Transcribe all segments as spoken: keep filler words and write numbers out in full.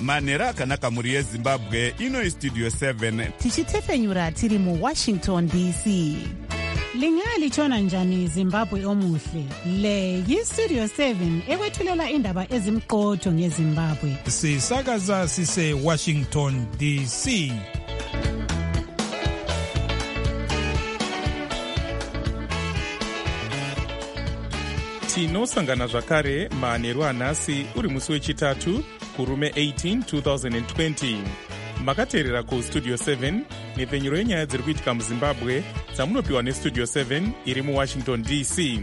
manhero akanaka mhuri yezimbabwe. Ino istudio seven tichitefenyura tiri muwashington D C. Lingalitshona njani Zimbabwe omuhle? Le yistudio seven ekwethulela indaba ezimqotho ngeZimbabwe. Sisakaza sise Washington D C. Tinosangana zvakare manheru anhasi uri musi wechitatu kurume eighteen two thousand twenty. Makateerera kustudio seven nepfenyuro yenyaya dziri kuitika muZimbabwe dzamunopiwa nestudio seven iri muwashington D C.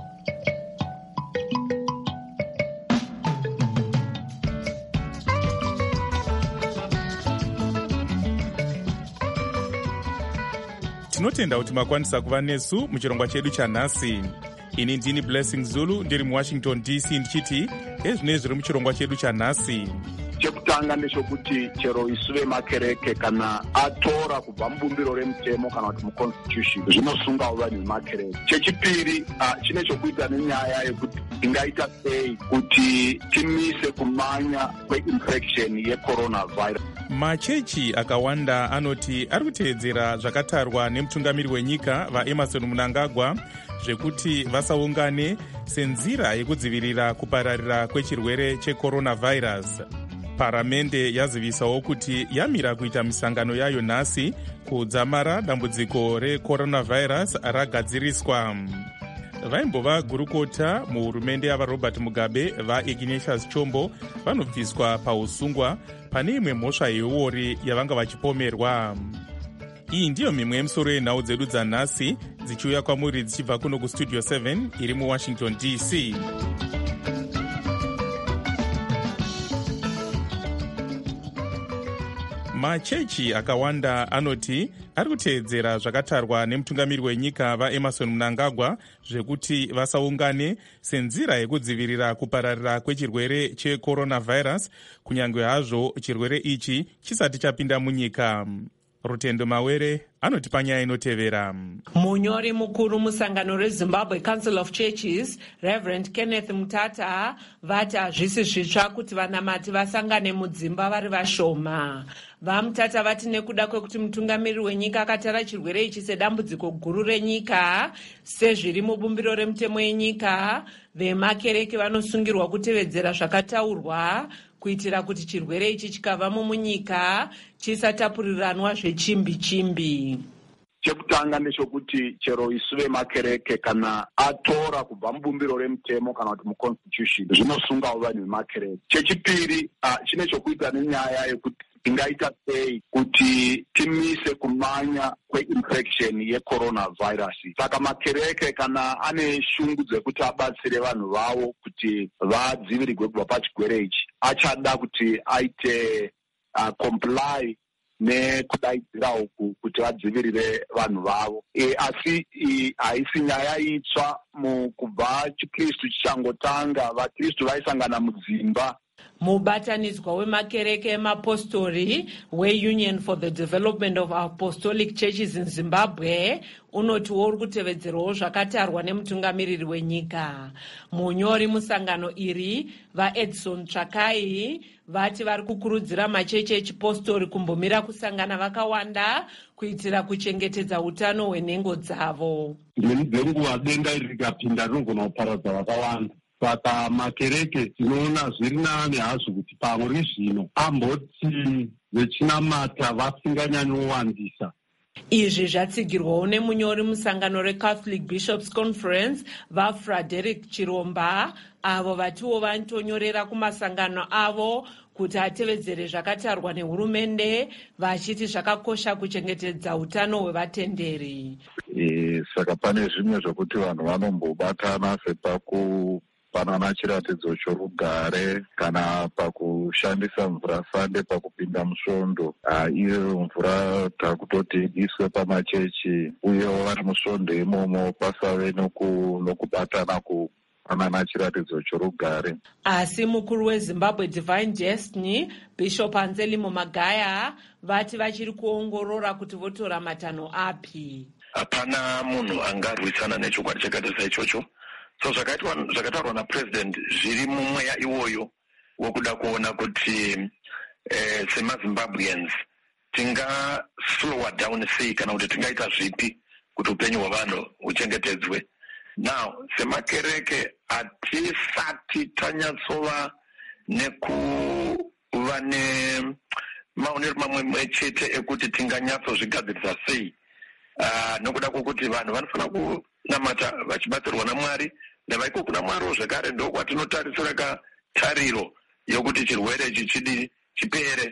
Tinotenda kuti makwanisa kuva nesu muchirongwa chedu chanhasi. Ini ndini Blessing Zulu ndiri muwashington D C ndichiti ezvinei zviri muchirongwa chedu chanhasi. Chekutanga ndechekuti chero isu vemakereke kana atora kubva mubumbiro remutemo kana kuti muconstitution zvinosunga vanhu vemakereke. Chechipiri uh, chine chokuita nenyaya yekuti tingaita sei kuti timise kumanya kweinfection yecoronavirus. Machechi akawanda anoti ari kuteedzera zvakatarwa nemutungamiri wenyika vaEmerson Mnangagwa zvekuti vasaungane senzira yekudzivirira kupararira kwechirwere checoronavirus. Paramende yazivisawo kuti yamira kuita misangano yayo nhasi kudzamara dambudziko recoronavirus ragadziriswa. Vaimbova gurukota muhurumende yavaRobert Mugabe vaIgnatius Chombo vanobviswa pausungwa pane imwe mhosva yeuori yavanga vachipomerwa. Iyi ndiyo mimwe yemisoro yenhau dzedu dzanhasi dzichiuya kwamuri dzichibva kuno kustudio seven iri muwashington D C. Machechi akawanda anoti ari kuteedzera zvakatarwa nemutungamiri wenyika vaEmerson Mnangagwa zvekuti vasaungane senzira yekudzivirira kupararira kwechirwere checoronavirus kunyange hazvo chirwere ichi chisati chapinda munyika. Rutendo Mawere anoti panyaya inotevera. Munyori mukuru musangano reZimbabwe Council of Churches, Reverend Kenneth Mutata, vati hazvisi zvitsva kuti vanamati vasangane mudzimba vari vashoma. VaMutata vati nekuda kwekuti mutungamiri wenyika akatara chirwere ichi sedambudziko guru renyika sezviri mubumbiro remutemo yenyika, vemakereke vanosungirwa kutevedzera zvakataurwa kuitira kuti chirwere ichi chikava munyika chisatapuriranwa zvechimbi chimbi. Chekutanga ndechekuti chero isu vemakereke kana atora kubva mubumbiro remutemo kana kuti muconstitution zvinosungawo vanhu vemakereke. Chechipiri uh, chine chokuita nenyaya yekuti tingaita sei kuti timise kumanya kweinfection yecoronavirus. Saka makereke kana ane shungu dzekuti abatsire vanhu vavo kuti vadzivirirwe kubva pachirwere ichi, achada kuti aite uh, comply nekudaidzira uku kuti vadzivirire vanhu vavo. E, asi e, haisi nyaya itsva mukubva chikristu chichangotanga vakristu vaisangana mudzimba. Mubatanidzwa wemakereke emapostori weUnion for the Development of Apostolic Churches in Zimbabwe unotiwo uri kutevedzerawo zvakatarwa nemutungamiriri wenyika. Munyori musangano iri vaEdson Tsvakai vati vari kukurudzira machechi echipostori kumbomira kusangana vakawanda kuitira kuchengetedza utano hwenhengo dzavo. Dzimweni dzenguva denda iri rikapinda rinogona kuparadza vakawanda. Saka makereke tinoona zviri nani hazvo kuti pamwe zvino amboti vechinamata vasinganyanyowandisa. Izvi zvatsigirwawo nemunyori musangano reCatholic Bishops Conference vaFrederick Chiromba, avo vatiwo vanotonyorera kumasangano avo kuti atevedzere zvakatarwa nehurumende vachiti zvakakosha kuchengetedza utano hwevatenderi. E, saka pane zvimwe zvokuti vanhu vanombobatana sepaku panana chiratidzo chorugare kana pakushandisa mvura sande pakupinda musvondo. Iyo mvura takutoti iswe pamachechi uyewo vari musvondo imomo pasave nokubatana kupanana chiratidzo chorugare. Asi mukuru weZimbabwe Divine Destiny Bishop Anselmo Magaya vati vachiri kuongorora kuti votora matanho api. Hapana munhu angarwisana nechokwadi chakaita saichocho. So zvakaitwa zvakatarwa napresident zviri mumweya iwoyo wokuda kuona kuti eh, semazimbabweans tinga slower down sei kana kuti tingaita zvipi kuti upenyu hwevanhu huchengetedzwe. Now semakereke hatisati tanyatsova nekuva nemaonero mamwe chete ekuti tinganyatsozvigadzirisa sei. Uh, nokuda kwokuti vanhu vanofanira kunamata vachibatsirwa naMwari, nevaiko kuna Mwariwo zvekare ndokwatinotarisira tariro yokuti chirwere ichi chidi chipere.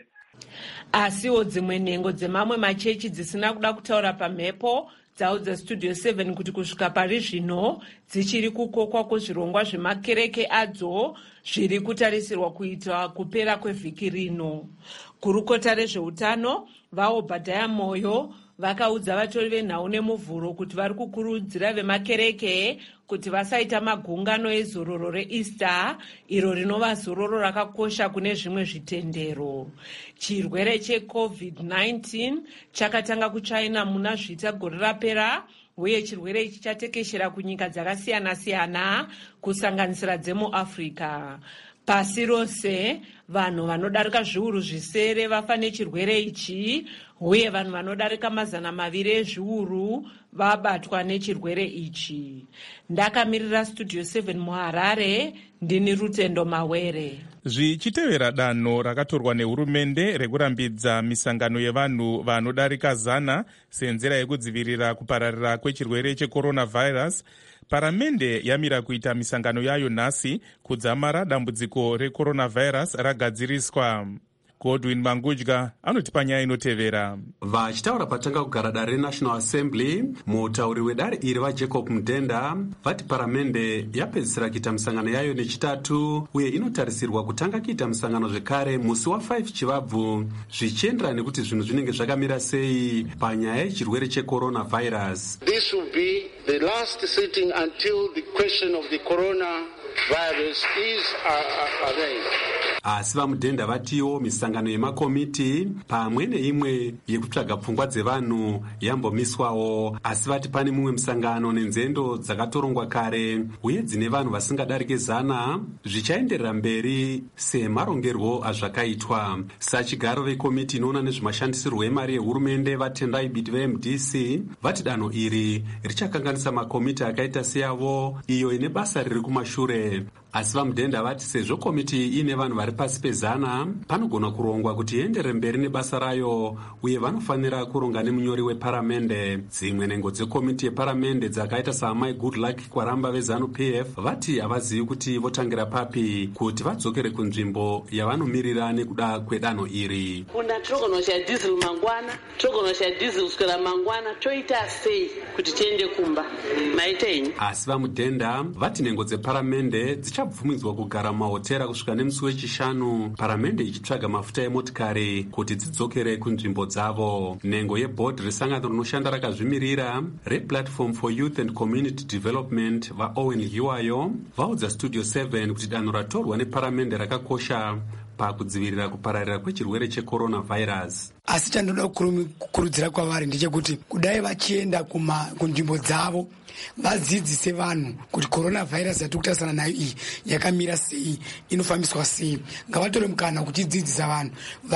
Asiwo dzimwe nhengo dzemamwe machechi dzisina kuda kutaura pamhepo dzaudza Studio seven kuti kusvika pari zvino dzichiri kukokwa kuzvirongwa zvemakereke adzo zviri kutarisirwa kuita kupera kwevhiki rino. Kurukota rezveutano vaObhadhaya Moyo vakaudza vatori venhau nemuvhuro kuti vari kukurudzira vemakereke kuti vasaita magungano ezororo reEaster, iro rinova zororo rakakosha kune zvimwe zvitendero. Chirwere checovid nineteen chakatanga kuChina muna zvita gore rapera, uye chirwere ichi chatekeshera kunyika dzakasiyana-siyana kusanganisira dzemuAfrica. Pasi rose vanhu vanodarika zviuru zvisere vafa nechirwere ichi, uye vanhu vanodarika mazana maviri ezviuru vabatwa nechirwere ichi. Ndakamirira Studio seven muHarare, ndini Rutendo Mawere. Zvichitevera danho rakatorwa nehurumende rekurambidza misangano yevanhu vanodarika zana senzira yekudzivirira kupararira kwechirwere checoronavirus, Paramende yamira kuita misangano yayo nhasi kudzamara dambudziko recoronavirus ragadziriswa. Godwin Mangudya anoti panyaya inotevera. Vachitaura patanga kugara dare reNational Assembly, mutauri wedare iri vaJacob Mudenda vati Paramende yapedzisira kuita misangano yayo nechitatu, uye inotarisirwa kutanga kuita misangano zvekare musi wa5 Chivabvu, zvichienderana nekuti zvinhu zvinenge zvakamira sei panyaya yechirwere checoronavirus. This will be the last sitting until the question of the coronavirus is uh, arranged. Asi vaMudhenda vatiwo misangano yemakomiti pamwe neimwe yekutsvaga pfungwa dzevanhu yambomiswawo, asi vati pane mumwe misangano nenzendo dzakatorongwa kare uye dzine vanhu vasingadarike zana zvichaenderera mberi semarongerwo azvakaitwa. Sachigaro vekomiti inoona nezvemashandisirwo emari yehurumende vaTendai Biti veM D C vati danho iri richakanganisa makomiti akaita seyavo iyo ine basa riri kumashure. Asi vaMudhenda vati sezvo komiti ine vanhu vari pasi pezana, panogona kurongwa kuti iendere mberi nebasa rayo, uye vanofanira kuronga nemunyori weparamende. Dzimwe nhengo dzekomiti yeparamende dzakaita saamai Goodluck Kwaramba veZanu P F vati havazivi kuti votangira papi kuti vadzokere kunzvimbo yavanomiririra nekuda kwedanho iri. Kuna tinogonosha diesel mangwana, tinogonosha diesel kuswera mangwana, toita sei kuti tiende kumba maitenyi. Asi vaMudhenda vati nhengo dzeparamende dzichabvumidzwa kugara mahotera kusvika nemusi wechishanu, paramende ichitsvaga mafuta emotikari kuti dzidzokere kunzvimbo dzavo. Nhengo yebhodhi resangano rinoshanda rakazvimirira rePlatform for Youth and Community Development vaOwen Hiwayo vaudza Studio seven kuti danho ratorwa neparamende rakakosha pakudzivirira kupararira kwechirwere checoronavirus. Asi chandoda kukurudzira kwavari ndechekuti kudai vachienda kunzvimbo dzavo vadzidzise vanhu kuti coronavirus yatiri kutarisana nayo iyi yakamira sei, inofambiswa sei. Ngavatore mukana kuchidzidzisa vanhu,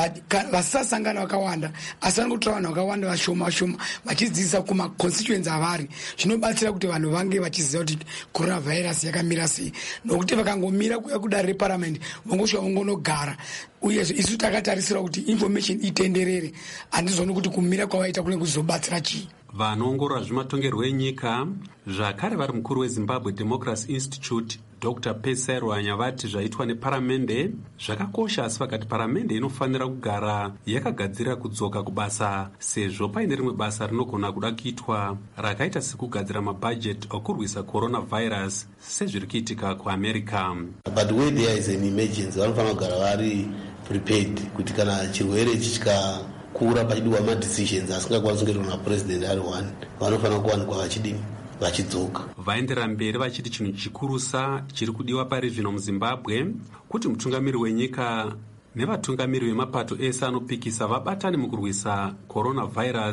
vasasangana vakawanda, asi vangotora vanhu vakawanda vashoma vashoma vachidzidzisa kumaconstituency avari. Zvinobatsira kuti vanhu vange vachiziva kuti coronavirus yakamira sei, nokuti vakangomira kuya kudare reparliament vongosvika vongonogara. Uye isu takatarisira kuti information itenderere, handizoni kuti kumira kwavaita kune kuzobatsira chii. Vanoongorora zvematongerwo enyika zvakare vari mukuru weZimbabwe Democracy Institute Doctor Pesai Rwanya vati zvaitwa neparamende zvakakosha, asi vakati paramende inofanira kugara yakagadzirira kudzoka kubasa sezvo paine rimwe basa rinogona kuda kuitwa rakaita sekugadzira mabhajeti okurwisa coronavirus sezviri kuitika kuAmerica. But when there is an emergency vanofanira kugara vari prepared kuti kana chirwere chichika kura pachidiwa madecisions asingakwanisi kuitwa napresident ari one, vanofanira kuwanikwa vachidini vachidzoka. Vaendera mberi vachiti chinhu chikurusa chiri kudiwa pari zvino muZimbabwe kuti mutungamiri wenyika nevatungamiri vemapato ese anopikisa vabatane mukurwisa coronavirus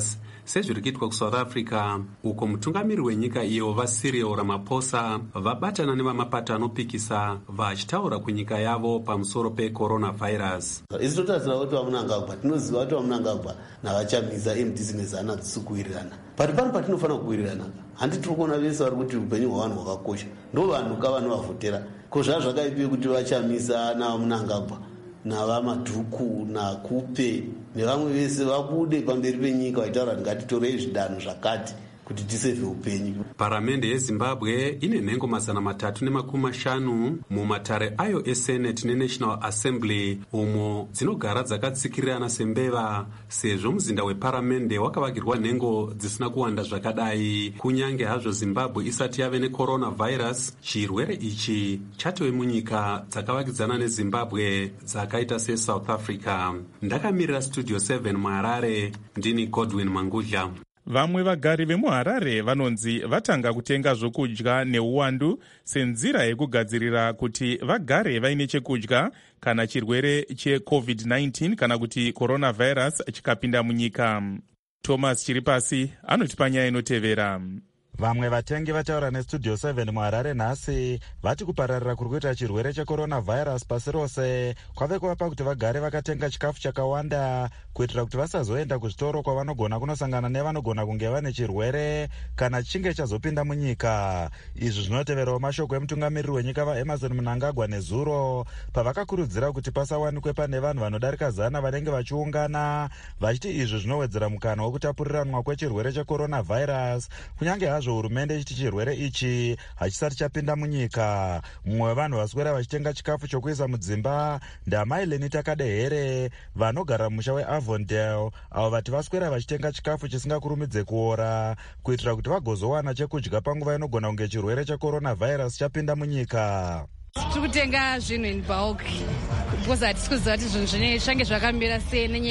sezviri kuitwa kusouth africa, uko mutungamiri wenyika iyo vaCyril Ramaphosa vabatana nevamapato anopikisa vachitaura kunyika yavo pamusoro pecoronavirus. isi totarisira kuti vamunangagwa tinoziva kuti vamunangagwa navachamisa M D C nezana dzisi kuwirirana, pati pano patinofanira kuwirirana. Handi tiri kuona vese vari kuti upenyu hwavanhu hwakakosha, ndo vanhu kavanovavhotera ko zvaa zvakaipiwe kuti vachamisa navamunangagwa navamadhuku nakupe nevamwe vese vabude pamberi penyika vaitaura kuti ngatitorei zvidanho zvakati kuti tisevhe upenyu. Paramende yeZimbabwe ine nhengo mazana matatu nemakumi mashanu mumatare ayo eSenate neNational Assembly umo dzinogara dzakatsikirirana sembeva, sezvo muzinda weparamende wakavakirwa nhengo dzisina kuwanda zvakadai. Kunyange hazvo Zimbabwe isati yave necoronavirus, chirwere ichi chatove munyika dzakavakidzana neZimbabwe dzakaita seSouth Africa. Ndakamirira Studio seven muHarare, ndini Godwin Mangudla. Vamwe vagari vemuHarare vanonzi vatanga kutenga zvokudya neuwandu senzira yekugadzirira kuti vagare vaine chekudya kana chirwere checovid nineteen kana kuti coronavirus chikapinda munyika. Thomas Chiripasi anotipa nyaya inotevera. Vamwe vatengi vataura neStudio seven muHarare nhasi vati kupararira kuri kuita chirwere checoronavirus pasi rose kwave kuvapa kuti vagare vakatenga chikafu chakawanda kuitira kuti vasazoenda kuzvitoro kwavanogona kunosangana nevanogona kunge vane chirwere kana chinge chazopinda munyika. Izvi zvinoteverawo mashoko emutungamiriri wenyika vaEmmerson Mnangagwa nezuro pavakakurudzira kuti pasawanikwe pane vanhu vanodarika zana vanenge vachiungana, vachiti izvi zvinowedzera mukana wokutapuriranwa kwechirwere checoronavirus kunyange hazvo hurumende ichiti chirwere ichi hachisati chapinda munyika. Mumwe wevanhu vaswera vachitenga chikafu chokuisa mudzimba ndamai Lenita Kadehere vanogara mumusha weAvondale, avo vati vaswera vachitenga chikafu chisingakurumidze kuora kuitira kuti vagozowana chekudya panguva inogona kunge chirwere checoronavirus chapinda munyika. Tiri kutenga zvinhu in bulk because hatisi kuziva kuti zvinhu zvine zvange zvakamira sei nenyaya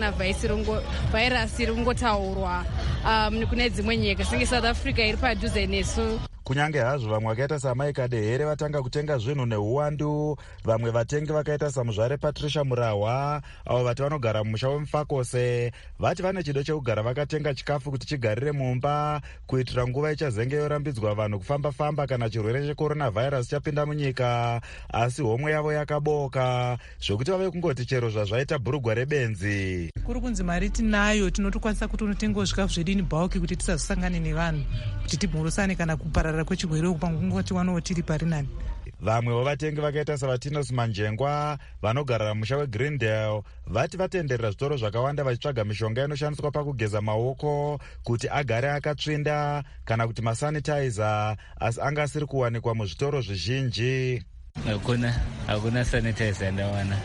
yeCoronavirus iri kungotaurwa um, kune dzimwe nyika senge South Africa iri padhuze nesu. Kunyange hazvo vamwe vakaita samai Kadehere vatanga kutenga zvinhu neuwandu, vamwe vatengi vakaita samuzvare Patricia Murahwa avo vati vanogara mumusha weMufakose vati vane chido chekugara vakatenga chikafu kuti chigarire mumba kuitira nguva ichazenge yorambidzwa vanhu kufamba-famba kana chirwere checoronavirus chapinda munyika. Asi homwe yavo yakaboka zvokuti vave kungoti chero zvazvaita bhurugwa rebenzi. Kuri kunzi mari tinayo tinotokwanisa kuti unotengawo zvikafu zvedu in bulk kuti tisazosangane nevanhu kuti tibhurusane kana kuparara kwechirwere uku panguva tiwanawo tiri pari nani. Vamwewo vatengi vakaita saVatinos Manjengwa vanogara musha weGreendale vati vatenderera zvitoro zvakawanda vachitsvaga mishonga inoshandiswa pakugeza maoko kuti agare akatsvinda kana kuti masanitizer, asi anga asiri kuwanikwa muzvitoro zvizhinji. Hakuna, hakuna sanitizer ndawana.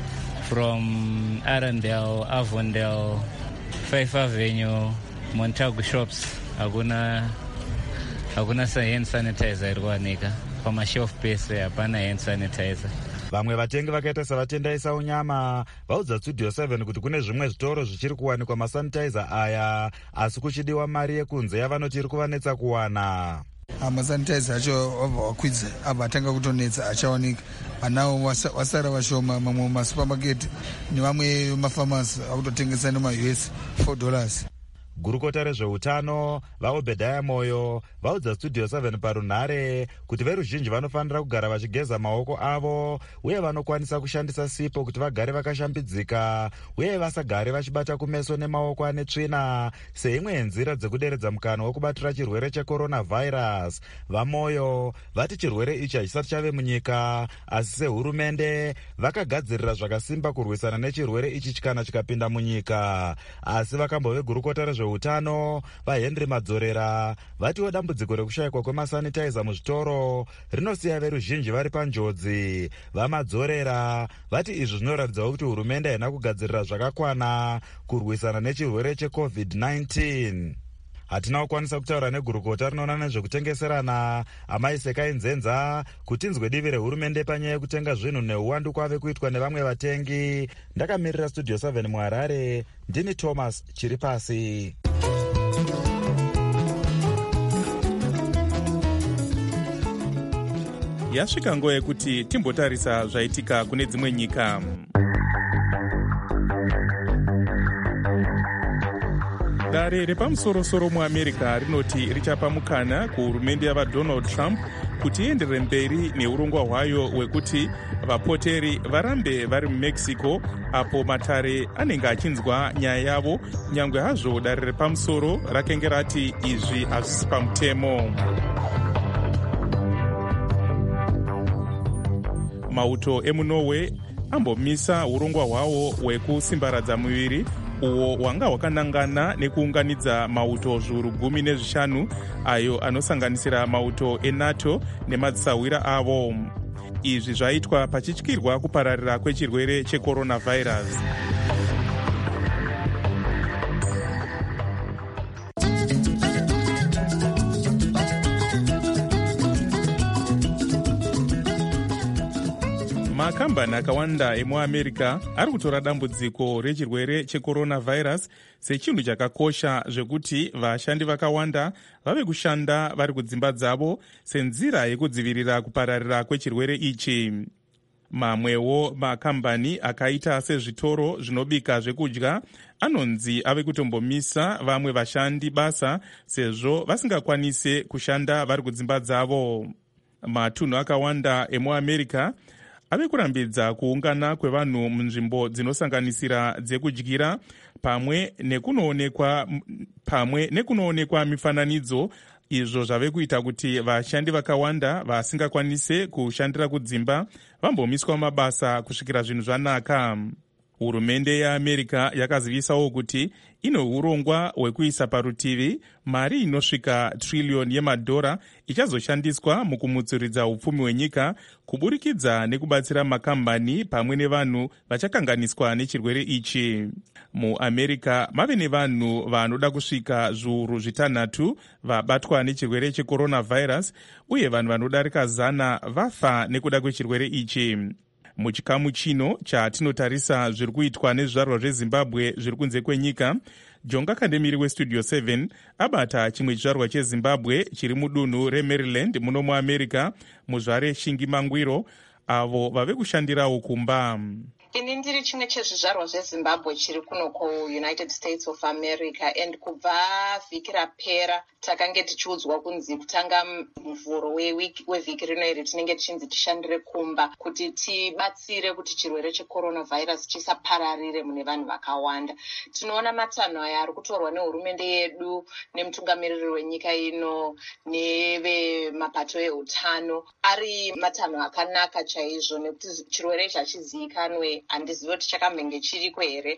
From Arundel, Avondale, Fife Avenue, Montagu shops, hakuna hakuna hand sanitizer iri kuwanika. Pamashelf pese hapana hand sanitizer. Vamwe vatengi vakaita savatendaisa unyama vaudza Studio seven kuti kune zvimwe zvitoro zvichiri kuwanikwa masanitizer aya, asi kuchidiwa mari yekunze yavanoti iri kuvanetsa kuwana. Masanitizer acho wabva wakwidza abva atanga kutonetsa achawanika, anawo wasara vashoma. Mamwe masupamaketi nevamwe mafamasi akutotengesa nema-U S four dollars. Gurukota rezveutano vaObedhaya Moyo vaudza Studio seven parunhare kuti veruzhinji vanofanira kugara vachigeza maoko avo uye vanokwanisa kushandisa sipo kuti vagare vakashambidzika uye vasagare vachibata kumeso nemaoko ane tsvina seimwe yenzira dzekuderedza mukana wekubatira chirwere checoronavirus. VaMoyo vati chirwere ichi hachisati chave munyika, asi sehurumende vakagadzirira zvakasimba kurwisana nechirwere ichi chikana chikapinda munyika. Asi vakambove gurukota rezve utano vaHenry Madzorera vatiwo dambudziko rekushayikwa kwemasanitizer muzvitoro rinosiya veruzhinji vari panjodzi. VaMadzorera vati izvi zvinoratidzawo kuti hurumende haina kugadzirira zvakakwana kurwisana nechirwere checovid nineteen. Hatina kukwanisa kutaura negurukota rinoona nezvekutengeserana Amai Sekai Nzenza kuti inzwe divi rehurumende panyaya yekutenga zvinhu neuwandu kwave kuitwa nevamwe vatengi. Ndakamirira Studio seven muHarare, ndini Thomas Chiripasi. Yasvika nguva yekuti timbotarisa zvaitika kune dzimwe nyika. dare repamusorosoro muamerica rinoti richapa mukana kuhurumende yavadonald trump kuti ienderere mberi neurongwa hwayo hwekuti vapoteri varambe vari mumexico apo matare anenge achinzwa nyaya yavo, nyangwe hazvo dare repamusoro rakenge rati izvi hazvisi pamutemo. Mauto emunorway ambomisa urongwa hwawo hwekusimbaradza muviri uwo wanga hwakanangana nekuunganidza mauto zviuru gumi nezvishanu ayo anosanganisira mauto enato nemadzisawira avo. Izvi zvaitwa pachityirwa kupararira kwechirwere checoronavirus. Makambani akawanda emuamerica ari kutora dambudziko rechirwere checoronavirus sechinhu chakakosha zvekuti vashandi vakawanda vave kushanda vari kudzimba dzavo senzira yekudzivirira kupararira kwechirwere ichi. Mamwewo makambani akaita sezvitoro zvinobika zvekudya anonzi ave kutombomisa vamwe vashandi basa sezvo vasingakwanise kushanda vari kudzimba dzavo. Matunhu akawanda emuamerica ave kurambidza kuungana kwevanhu munzvimbo dzinosanganisira dzekudyira pamwe nekunoonekwa pamwe nekunoonekwa mifananidzo, izvo zvave kuita kuti vashandi vakawanda vasingakwanise kushandira kudzimba vambomiswa mabasa kusvikira zvinhu zvanaka. Hurumende yeAmerica yakazivisawo kuti ine urongwa hwekuisa parutivi mari inosvika triliyoni yemadhora ichazoshandiswa mukumutsuridza upfumi hwenyika kuburikidza nekubatsira makambani pamwe nevanhu vachakanganiswa nechirwere ichi. MuAmerica mave nevanhu vanoda kusvika zviuru zvitanhatu vabatwa nechirwere checoronavirus uye vanhu vanodarika zana vafa nekuda kwechirwere ichi. Muchikamu chino chatinotarisa zviri kuitwa nezvizvarwa zvezimbabwe zviri kunze kwenyika, Jonga Kandemiri westudio seven abata chimwe chizvarwa chezimbabwe chiri mudunhu reMaryland muno muamerica, muzvare Shingi Mangwiro, avo vave kushandirawo kumba. Ini ndiri chimwe chezvizvarwa zvezimbabwe chiri kuno kuunited states of america, and kubva vhiki rapera takange tichiudzwa kunzi kutanga muvhuro wevhiki rino iri tinenge tichinzi tishandire kumba kuti tibatsire kuti chirwere checoronavirus chisapararire mune vanhu vakawanda. Tinoona matanho aya ari kutorwa nehurumende yedu nemutungamiriri wenyika ino nevemapato eutano ari matanho akanaka chaizvo, nekuti chirwere ichi hachizivikanwe. Handizivi kuti chakamhenge chiriko here,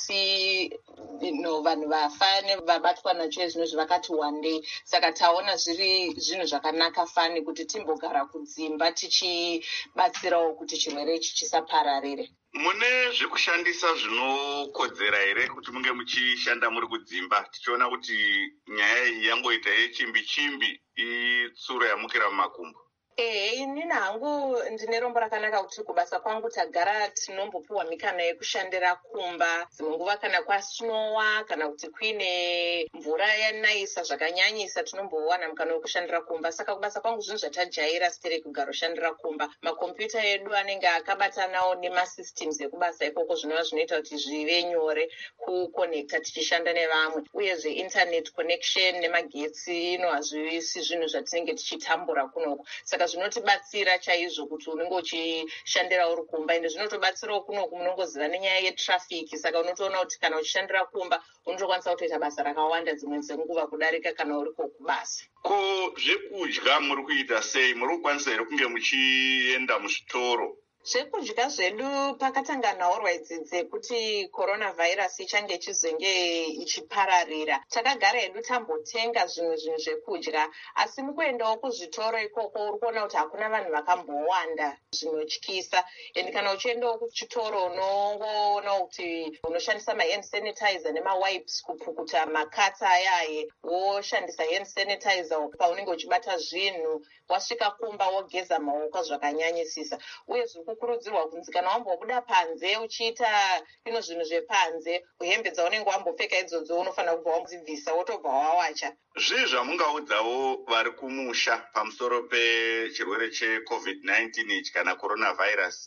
asi no vanhu vafa vabatwa nacho zvinozvi vakati wandei. Saka taona zviri zvinhu zvakanaka fani kuti timbogara kudzimba tichibatsirawo kuti chirwere ichi chisapararire. Mune zvekushandisa zvinokodzera here kuti munge muchishanda muri kudzimba, tichiona kuti nyaya iyi yangoita yechimbi chimbi itsuro yamukira mumakumbo? Eh, inini hangu ndine rombo rakanaka kuti kubasa kwangu tagara tinombopiwa mikana yekushandira kumba dzimwe nguva kana kwasnowa kana kuti kuine mvura yanaisa zvakanyanyisa tinombowana mukana wekushandira kumba. Saka kubasa kwangu zvinhu zvatajaira stere kugara ushandira kumba. Makombiyuta edu anenge akabatanawo nemasystems ekubasa ikoko zvinova zvinoita kuti zvive nyore kukonekta tichishanda nevamwe, uyezve internet connection nemagetsi ino hazvisi zvinhu zvatinenge tichitambura kunoko. Saka zvinotibatsira chaizvo kuti unenge uchishandira uri kumba, ende zvinotobatsirawo kunoku munongoziva nenyaya yetrafiki. Saka unotoona kuti kana uchishandira kumba unotokwanisa kutoita basa rakawanda dzimwe dzenguva kudarika kana uriko kubasa. Ko zvekudya muri kuita sei? Muri kukwanisa here kunge muchienda muzvitoro? Zvekudya zvedu pakatanga nhaurwa idzi dzekuti coronavirus ichange chizenge ichipararira, takagara hedu tambotenga zvimwe zvinhu zvekudya, asi mukuendawo kuzvitoro ikoko uri kuona kuti hakuna vanhu vakambowanda zvinotyisa. Endi kana uchiendawo kuchitoro unongoona kuti unoshandisa mahand sanitizer nemawipes kupukuta makatsa ayaye, woshandisa hand sanitizer paunenge uchibata zvinhu, wasvika kumba wogeza maoko zvakanyanyisisa. Uye kukurudzirwa kunzi kana wambobuda panze uchiita ino zvinhu zvepanze, hembe dzaunenge wambopfeka idzodzo unofanira kubva wadzibvisa wotobva wawacha. Zvii zvamungaudzawo vari kumusha pamusoro pechirwere checovid nineteen ichi kana coronavirus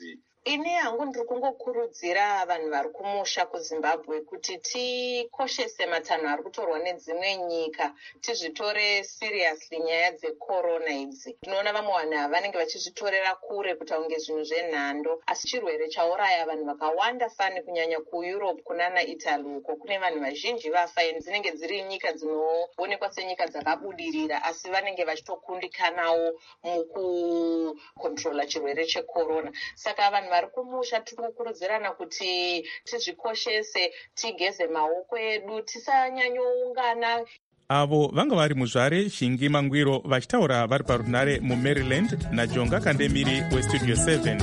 ini hangu ndiri kungokurudzira vanhu vari kumusha kuzimbabwe kuti tikoshese matanho ari kutorwa nedzimwe nyika, tizvitore seriously nyaya dzecorona idzi. Tinoona vamwe vanhu ava vanenge vachizvitorera kure kuita kunge zvinhu zvenhando, asi chirwere chauraya vanhu vakawanda fani, kunyanya kueurope kunana italy uko kune vanhu vazhinji vafa, dzinenge dziri nyika dzinoonekwa senyika dzakabudirira, asi vanenge vachitokundikanawo mukukontrola chirwere checorona. Saka vanhu vari kumusha tiri kukurudzirana kuti tizvikoshese, tigeze maoko edu, tisanyanyoungana. Avo vanga vari muzvare Shingi Mangwiro vachitaura vari parunare muMaryland naJonga Kandemiri weStudio seven.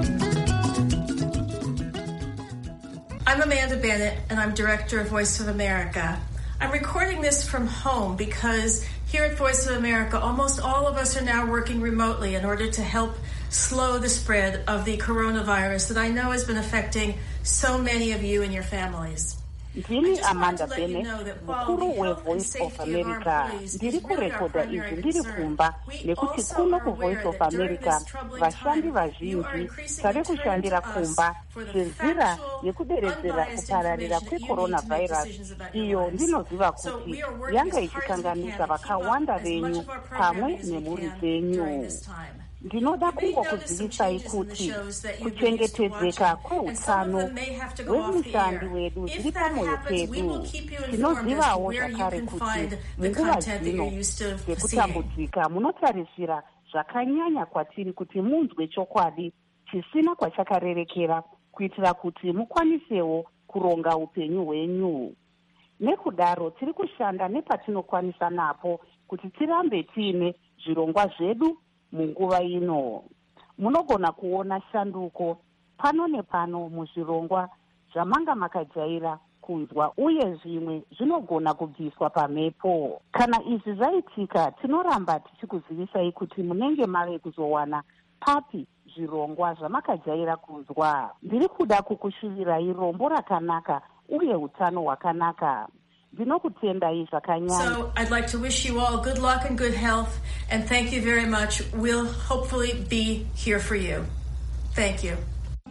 I'm Amanda Bennett and I'm director of Voice of America. I'm recording this from home because here at Voice of America, almost all of us are now working remotely in order to help slow the spread of the coronavirus that I know has been affecting so many of you and your families. Ndini Amanda Bennett, mukuru weVoice of America. Ndiri kurekodha izvi ndiri kumba nekuti kuno kuVoice of America vashandi vazhinji tave kushandira kumba senzira yekuderedzera kupararira kwecoronavirus, iyo ndinoziva kuti yanga ichikanganisa vakawanda venyu pamwe nemhuri dzenyu. Ndinoda kungokuzivisai kuti kuchengetedzeka kweutano hwemushandi wedu zviri pamwoyo pedu. Tinozivawo zvakare kuti munguva dzino dzekutambudzika munotarisira zvakanyanya kwatiri kuti munzwe chokwadi chisina kwachakarerekera kuitira kuti mukwanisewo kuronga upenyu hwenyu. Nekudaro tiri kushanda nepatinokwanisa napo kuti tirambe tiine zvirongwa zvedu munguva ino. Munogona kuona shanduko pano nepano muzvirongwa zvamanga makajaira kunzwa, uye zvimwe zvinogona kubviswa pamhepo. Kana izvi zvaitika, tinoramba tichikuzivisai kuti munenge mave kuzowana papi zvirongwa zvamakajaira kunzwa. Ndiri kuda kukushuvirai rombo rakanaka uye utano hwakanaka. So I'd like to wish you all good luck and good health, and thank you very much. We'll hopefully be here for you. Thank you.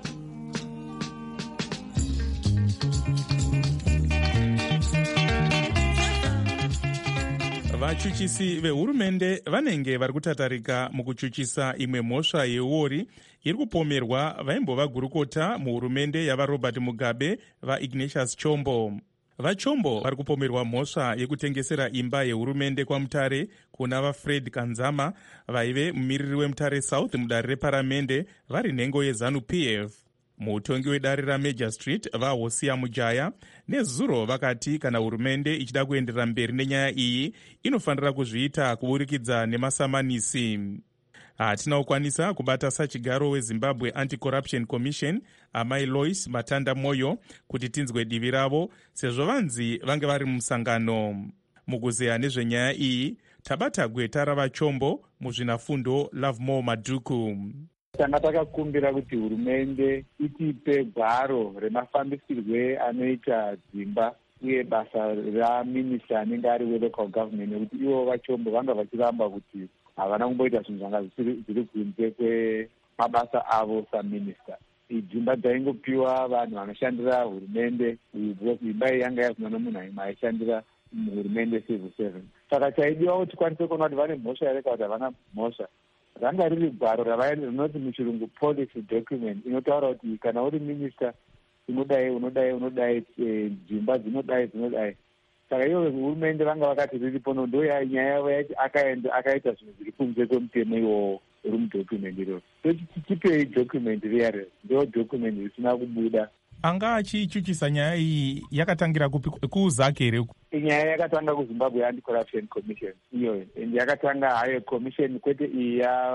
Vachuchisi vehurumende vanenge vari kutatarika mukuchuchisa imwe mhosva yeuori iri kupomerwa vaimbova gurukota muhurumende yavaRobert Mugabe vaIgnatius Chombo. VaChombo vari kupomerwa mhosva yekutengesera imba yehurumende kwaMutare kuna vaFred Kanzama vaive mumiriri weMutare South mudare reparamende vari nhengo yeZANU-P F. Mutongi wedare raMajor Street vaHosia Mujaya nezuro vakati kana hurumende ichida kuenderera mberi nenyaya iyi inofanira kuzviita kuburikidza nemasamanisi. Hatina kukwanisa kubata sachigaro weZimbabwe Anti-Corruption Commission amai Lois Matanda Moyo kuti tinzwe divi ravo sezvo vanzi vange vari mumusangano. Mukuzeya nezvenyaya iyi tabata gweta ravaChombo muzvinafundo Lovemore Madhuku. Tanga takakumbira kuti hurumende itipe gwaro remafambisirwe anoita dzimba uye basa raminista anenge ari welocal government, nekuti ivo vaChombo vanga vachiramba kuti havana kumboita zvinhu zvanga zviri kunze kwemabasa avo saminista. Dzimba dzaingopiwa vanhu vanoshandira hurumende, imba iyi yanga yazina nomunhu aimwe aishandira muhurumende civil servant. Saka chaidiwa kuti tikwanise kuona kuti vane mhosva here kana kuti havana mhosva. Ranga riri gwaro rinoti muchirungu policy document inotaura kuti kana uri minista unodai unodai unodai dzimba dzinodai dzinodai. Saka ivo hurumende vanga vakati riripo ndo nyaya yavo yati akaita zvinhu zviri kunze kwemutemo iwowo uri mudocument iroro. Tipei document riyare, ndo document risina kubuda. Anga achichuchisa nyaya iyi yakatangira kupi kuZake here? Nyaya yakatanga kuZimbabwe Anti-Corruption Commission iyoyo, ende yakatanga hayo commission kwete iyi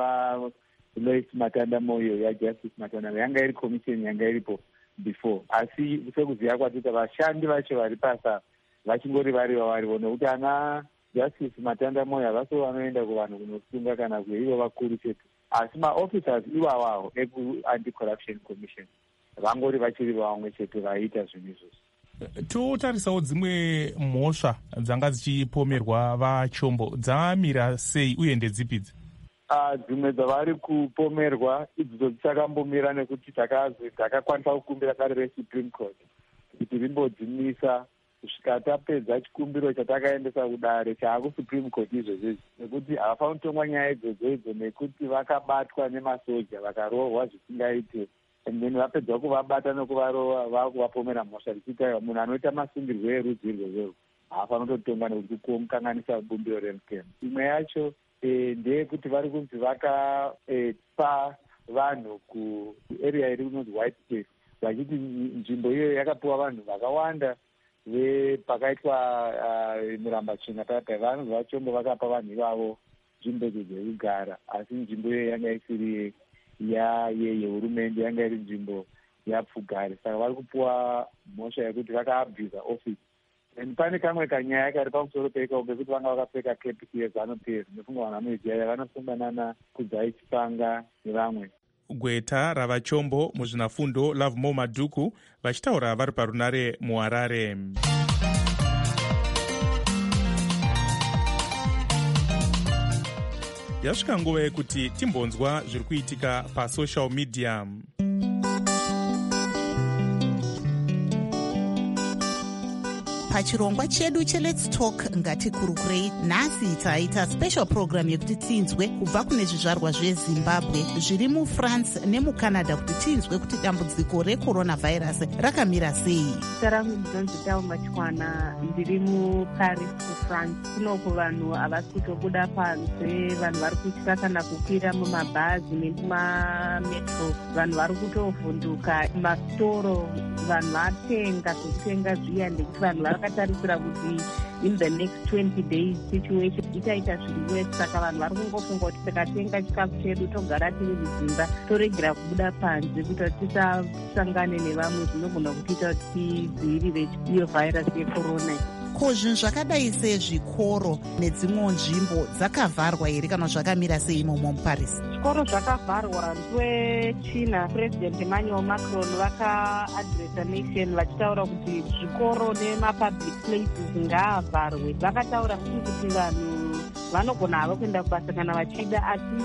yaLois Matanda Moyo yaJustice Matanda, yanga iri commission yanga iripo before. Asi sekuziva kwatita vashandi vacho vari pasa vachingori vari vavarivo, nokuti ana Justice Matanda Moyo havaso vanoenda kuvanhu kunosunga kana kuivo vakuru chete, asi maofficers iwawawo eku-Anti-Corruption Commission vangori vachiri vamwe chete vaiita zvinhu izvozvo. Totarisawo dzimwe mhosva dzanga dzichipomerwa vaChombo dzamira sei uye ndedzipidzi? dzimwe dzavari kupomerwa idzo dzichakambomira nekuti takazi takakwanisa kukumbira kare resupreme court kuti rimbodzimisa kusvika tapedza chikumbiro chatakaendesa kudare chaakusupreme court izvezvezvi, nekuti havafaniri kutongwa nyaya idzodzo idzo nekuti vakabatwa nemasoja vakarohwa zvisingaite, and then vapedza kuvabata nekuvarova vakuvapomera mhosva richiita munhu anoita masungirwo erudzi irwezvo haafaniri kutotongwa nekuti kuomukanganisa bumbiro remukemu. Imwe yacho ndeyekuti vari kunzi vakapa vanhu kuarea iri kunonzi white space, vachiti nzvimbo iyoyo yakapiwa vanhu vakawanda vepakaitwa murambachina papa vanhu vachombo vakapa vanhu ivavo nzvimbo idzo dzekugara, asi nzvimbo iyoyo yanga isiri yehurumende, yanga iri nzvimbo yapfugare, saka vari kupiwa mhosva yekuti vakaabvisa office. And pane kamwe kanyaya kari pamusoro peikao kekuti vanga vakapfeka kepisi yezano pf nefunga vanhu vanoiziya vanosungana kudzai chipanga nevamwe. Gweta ravachombo muzvinafundo Lovemore Madhuku vachitaura vari parunare muHarare. Yasvika nguva yekuti timbonzwa zviri kuitika pasocial media. Pachirongwa chedu cheLet's Talk Ngatikurukurei, nhasi taita special program yekuti tinzwe kubva kune zvizvarwa zveZimbabwe zviri muFrance nemuCanada kuti tinzwe kuti dambudziko recoronavirus rakamira sei. Zita rangu ndinonzi Thelma Chikwana, ndiri muParis kuFrance. Kunoko vanhu havasi kutobuda panze, vanhu vari kutya kana kukwira mumabhazi nemumametro, vanhu vari kutovhunduka mastoro, vanhu vatenga zvekutenga zviya ndekuti vanhu vakatarisira kuti in the next twenty days situation ichaita zviri wese, saka vanhu vari kungofunga kuti tikatenga chikafu chedu togara tiri mudzimba toregera kubuda panze kuti tisasangane nevamwe zvinogona kutiita kuti tidzivirire iyo vhairasi yecorona. Ko zvinhu zvakadai sezvikoro nedzimwe nzvimbo dzakavharwa here kana zvakamira sei imomo muParis? Zvikoro zvakavharwa ndwechina. President Emmanuel Macron vakaadresa nation vachitaura kuti zvikoro nemapublic places ngaavharwe. Vakataura futi kuti vanhu vanogona havo kuenda kubasa kana vachida, asi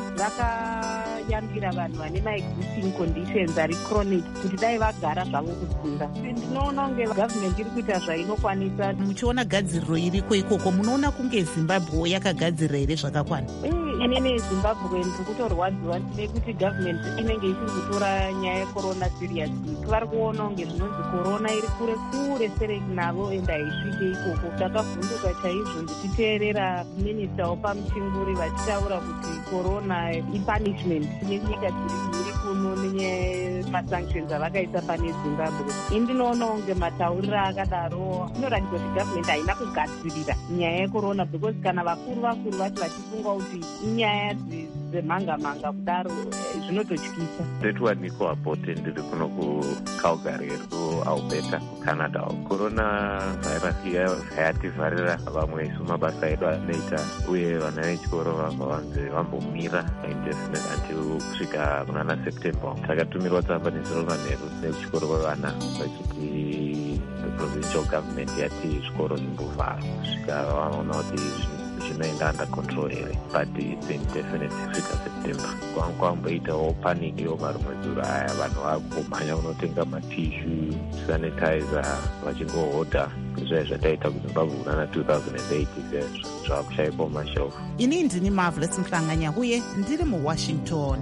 vakayambira vanhu vane maexisting conditions ari chronic kuti dai vagara zvavo kudzimba. Ndinoona kunge gavhumenti iri kuita zvainokwanisa. Muchiona gadziriro iriko ikoko, munoona kunge Zimbabwe yakagadzirira here zvakakwana? Inene Zimbabwe ndiri kutorwadziwa nekuti gavhumenti inenge isiri kutora nyaya yecorona seriously. Vari kuona kunge zvinonzi corona iri kure kure sere navo enda haisvike ikoko. Takavhunduka chaizvo ndichiteerera minista wapamuchinguri vachitaura kuti corona ipunishment nenyika dziri kuno nemasanctions avakaisa pane Zimbabwe. Indinoona kunge matauriro akadaro inoratidza kuti gavhumenti haina kugadzirira nyaya yecorona, because kana vakuru vakuru vati vachifunga kuti inyaya dzemhanga-mhanga kudaro zvinototyisa. Ndetiwaniko Apote, ndiri kuno kuCalgary kuAlberta kuCanada. Corona virus hayativharira vamwe isu mabasa edu anoita, uye vana vechikoro vabva vanzi vambomira indefinite until kusvika kunana September. Takatumirwa tsamba nezuro manheru nekuchikoro kwevana vachiti provincial government yati zvikoro zvimbovharwa kusvika vaona kuti zvinoenda under control here, but it's indefinite kusvika September. Kwamboitawo panic yomarumwe dzuro aya, vanhu vakumhanya kunotenga matishu, sanitizer, vachingohodha zvai zvataita kuZimbabwe kunana two thousand eight izvezvo zvaakushaipa mumashelfu. Ini ndini Marvelous Mhlanganya uye ndiri muWashington.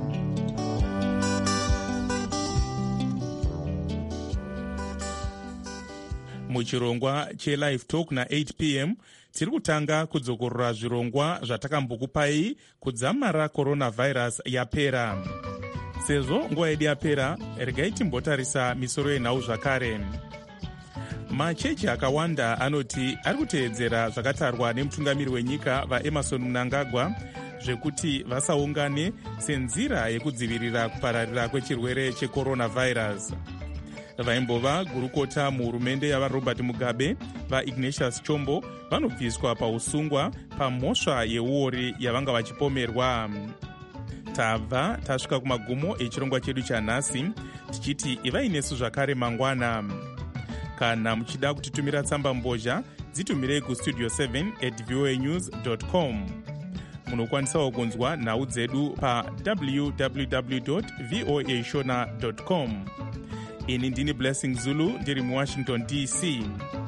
Muchirongwa cheLive Talk na eight p m tiri kutanga kudzokorora zvirongwa zvatakambokupai kudzamara coronavirus yapera. Sezvo nguva yedu yapera, regai timbotarisa misoro yenhau zvakare. Machechi akawanda anoti ari kuteedzera zvakatarwa nemutungamiri wenyika vaEmmerson Mnangagwa zvekuti vasaungane senzira yekudzivirira kupararira kwechirwere checoronavirus. Vaimbova gurukota muhurumende yavaRobert Mugabe vaIgnatius Chombo vanobviswa pausungwa pamhosva yeuori yavanga vachipomerwa. Tabva tasvika kumagumo echirongwa chedu chanhasi, tichiti ivai nesu zvakare mangwana. Kana muchida kutitumira tsamba mbozha, dzitumirei kustudio seven at voanews dot com. munokwanisawo kunzwa nhau dzedu pa w w w dot voa shona dot com. ini ndini Blessing Zulu ndiri muwashington D C.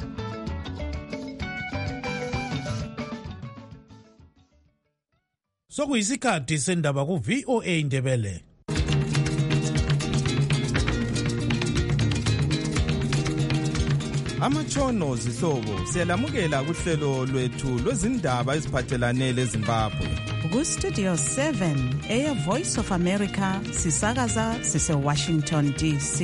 sokuyisikhathi sendaba ku V O A Ndebele. Amatshono zihlobo siyalamukela kuhlelo lwethu lwezindaba eziphathelane leZimbabwe. Ku Studio seven eya Voice of America sisakaza sise Washington D C.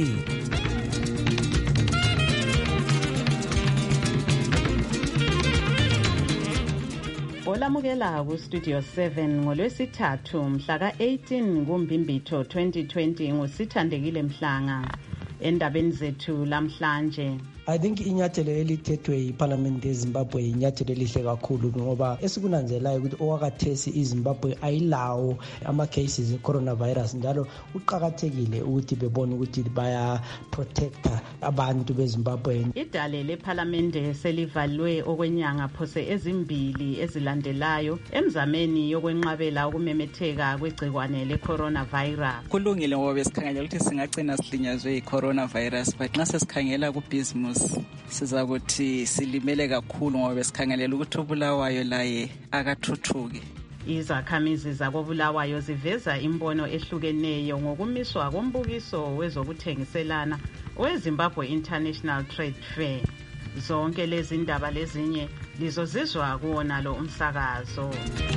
Olamukela ku Studio seven ngolwesithathu mhla ka eighteen kuMbimbitho twenty twenty ngusithandekile Mhlanga. Endabeni zethu lamhlanje, I think inyathelo elithethwe iParliament yeZimbabwe inyathelo elihle kakhulu ngoba esikunanzelayo ukuthi owakathesi iZimbabwe ayilawo ama cases e-coronavirus, njalo uqakathekile ukuthi bebone ukuthi baya protecta abantu beZimbabwe. Idale leParliament selivaliwe okwenyanga phose ezimbili ezilandelayo emzameni yokwenqabela ukumemetheka kwegcikwane le-coronavirus. Kulungile ngoba besikhangela ukuthi singagcina silinyazwe i-coronavirus, but nxa sesikhangela ku-business siza kuthi silimele kakhulu ngoba besikhangelela ukuthi uBulawayo laye akathuthuki. Izakhamizi zakoBulawayo ziveza imbono ehlukeneyo ngokumiswa kombukiso wezokuthengiselana oweZimbabwe International Trade Fair. Zonke lezi ndaba lezinye lizozizwa kuwona lo umsakazo.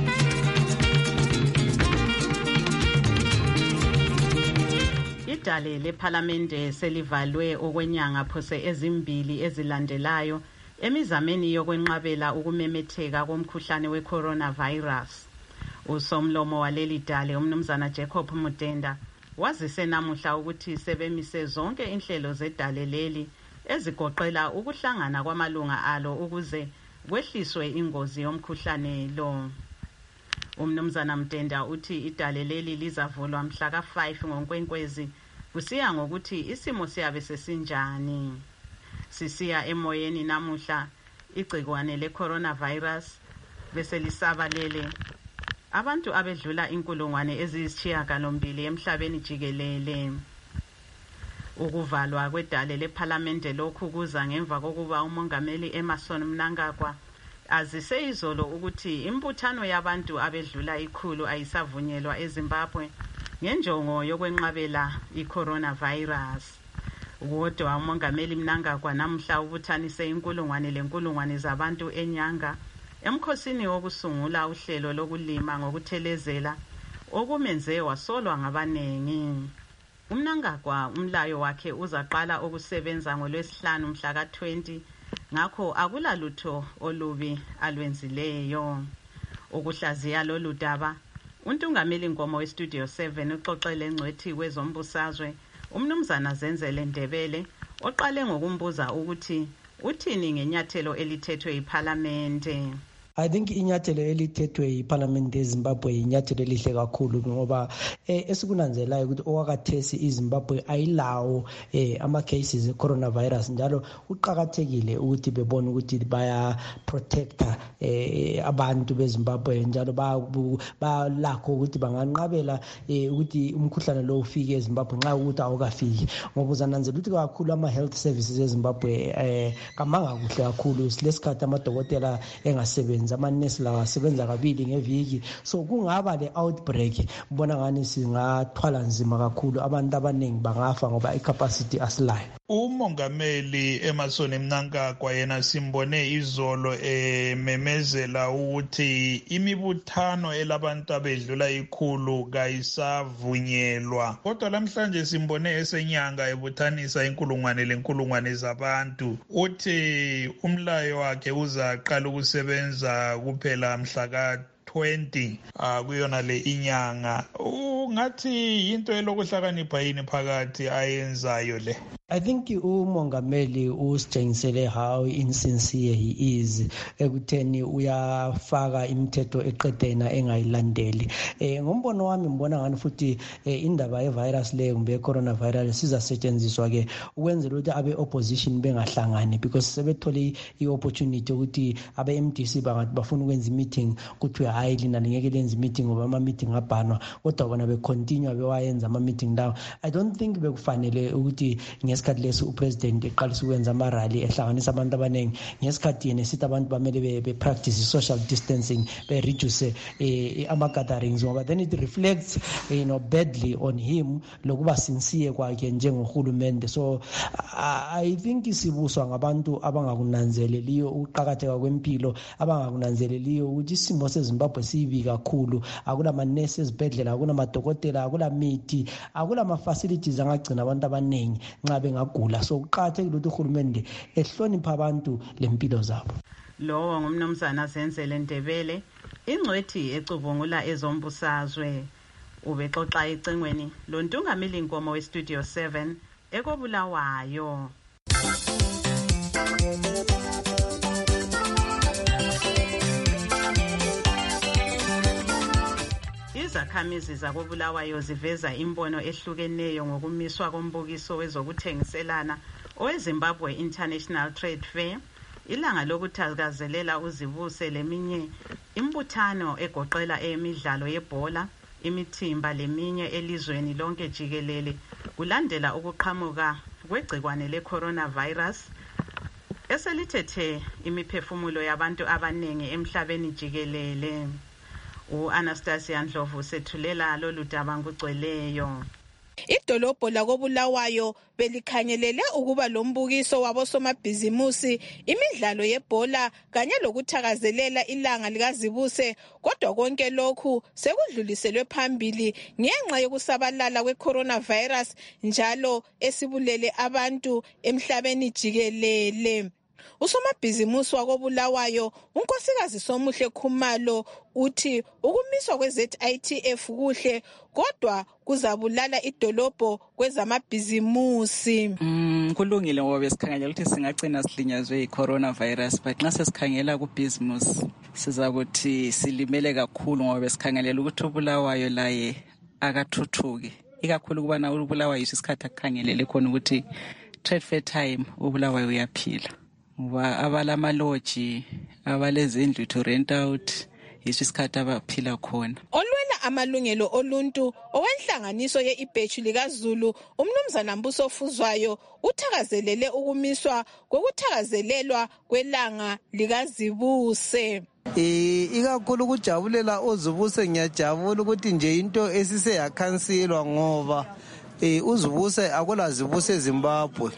Idale leParliament selivalwe okwenyanga phose ezimbili ezilandelayo emizameni yokwenqabela ukumemetheka komkhuhlane we-coronavirus. Usomlomo waleli dale umnumzana Jacob Mutenda wazise namuhla ukuthi sebemise zonke inhlelo zedale leli ezigoqela ukuhlangana kwamalunga alo ukuze kwehliswe ingozi yomkhuhlane lo. Umnumzana Mutenda uthi idale leli lizavulwa mhla ka five ngoNkwenkwezi kusiya ngokuthi isimo siyabe sesinjani. Sisiya emoyeni namuhla igcikwane le-coronavirus bese lisabalele abantu abedlula inkulungwane eziyisishiyagalombili emhlabeni jikelele. Ukuvalwa kwedale leParliament lokhu kuza ngemva kokuba umongameli Emmerson Mnangagwa azise izolo ukuthi imbuthano yabantu abedlula ikhulu ayisavunyelwa eZimbabwe ngenjongo yokwenqabela i-coronavirus. Kodwa umongameli Mnangagwa namhla ubuthanise inkulungwane lenkulungwane zabantu enyanga emkhosini wokusungula uhlelo lokulima ngokuthelezela okumenze wasolwa ngabanengi. UMnangagwa umlayo wakhe uzaqala ukusebenza ngolwesihlanu mhla ka twenty, ngakho akulalutho olubi alwenzileyo. Ukuhlaziya lolu daba untungameli Ngomo weStudio seven uxoxele ngcwethi wezombusazwe umnumzana Zenzele Ndebele oqale ngokumbuza ukuthi uthini ngenyathelo elithethwe iParliament. I think inyathelo elithethwe iParliament yeZimbabwe inyathelo elihle kakhulu ngoba eh, esikunanzelayo ukuthi owakathesi iZimbabwe ayilawo eh, ama cases e-coronavirus, njalo uqakathekile ukuthi bebone ukuthi baya protecta eh, abantu beZimbabwe, njalo balakho ukuthi banganqabela eh, ukuthi umkhuhlane lo ufike eZimbabwe nxa ukuthi awukafiki, ngoba uzananzela ukuthi kakhulu ama health services eZimbabwe eh, kamanga kuhle kakhulu. Silesikhathi amadokotela engasebenzi, amanesi lawa asebenza kabili ngeviki, so kungaba le outbreak ubona ngani singathwala nzima kakhulu, abantu abaningi bangafa ngoba icapacity asilayo. Umongameli Emmerson Mnangagwa yena simbone izolo ememezela ukuthi imibuthano elabantu abedlula ikhulu kayisavunyelwa, kodwa lamhlanje simbone esenyanga ebuthanisa inkulungwane lenkulungwane zabantu. Uthi umlayo wakhe uzaqala ukusebenza kuphela mhla ka twenty uh, kuyona le inyanga. Ungathi into elokuhlakanipha yini phakathi ayenzayo le? I think umongameli usitshengisele how insincere he is ekutheni uyafaka imithetho eqedena engayilandeli. Eh ngombono wami ngibona ngani futhi indaba yevirus le kumbe coronavirus sizasetshenziswa ke ukwenzela ukuthi abe opposition bengahlangani because sebethole iopportunity ukuthi abe M D C bangathi bafuna ukwenza meeting kuthi hayi lina ngeke lenze meeting ngoba ama meeting abanwa kodwa bona be continue bewayenza ama meeting lawo. I don't think bekufanele ukuthi ngesikhathi lesi upresident eqalisa ukwenza ama rally ehlanganisa abantu abaningi ngesikhathi yena sithi abantu bamele be practice social distancing be reduce ama gatherings ngoba then it reflects you know badly on him lokuba sincere kwakhe njengohulumende. So I think isibuswa ngabantu abangakunanzeleliyo ukuqhakatheka kwempilo, abangakunanzeleliyo ukuthi isimo seZimbabwe sibi kakhulu, akula manesi ezibhedlela, akuna madokotela, akula mithi, akula ma facilities angagcina abantu abaningi nxa bengagula. So uqhakathekile ukuthi uhulumende ehlonipha abantu lempilo zabo. Lowo ngumnumzana Zenzele Ndebele, ingcwethi ecubungula ezombusazwe. Ubexoxa ecengweni lontungameli inkomo westudio seven ekobulawayo. Izakhamizi zakobulawayo ziveza imbono ehlukeneyo ngokumiswa kombukiso wezokuthengiselana oweZimbabwe International Trade Fair, ilanga lokuthakazelela uzibuse leminye imbuthano egoqela emidlalo yebhola, imithimba leminye elizweni lonke jikelele kulandela ukuqhamuka kwegcikwane le-coronavirus eselithethe imiphefumulo yabantu abaningi emhlabeni jikelele. U-Anastasia Ndlovu sethulela lolu daba ngugcweleyo. Idolobho lakobulawayo belikhangelele ukuba lombukiso wabosomabhizimusi, imidlalo yebhola kanye lokuthakazelela ilanga likazibuse, kodwa konke lokhu sekudluliselwe phambili ngenxa yokusabalala kwe-coronavirus njalo esibulele abantu emhlabeni jikelele. Usomabhizimusi wakobulawayo unkosikazi Somuhle Khumalo uthi ukumiswa kwe-Z I T F kuhle kodwa kuzabulala idolobho kwezamabhizimusi. Mm, kulungile ngoba besikhangela ukuthi singagcina silinyazwe yi-coronavirus, but nxa sesikhangela ku-business sizakuthi silimele kakhulu ngoba besikhangelela ukuthi ubulawayo laye akathuthuki, ikakhulu kubana ubulawayo isikhathi akukhangelele khona ukuthi trade fair time ubulawayo uyaphila. Ngoba abalamaloji, abalezindlu to rent out, yiso isikhathi abaphila khona. Olwela amalungelo oluntu owenhlanganiso ye-ibhethu likaZulu, umnumzana Mbuso Fuzwayo uthakazelele ukumiswa kokuthakazelelwa kwelanga likazibuse. Eh ikakhulu ukujabulela uzibuse, ngiyajabula ukuthi nje into esise yakhansilwa ngoba eh uzibuse akulazibuse eZimbabwe.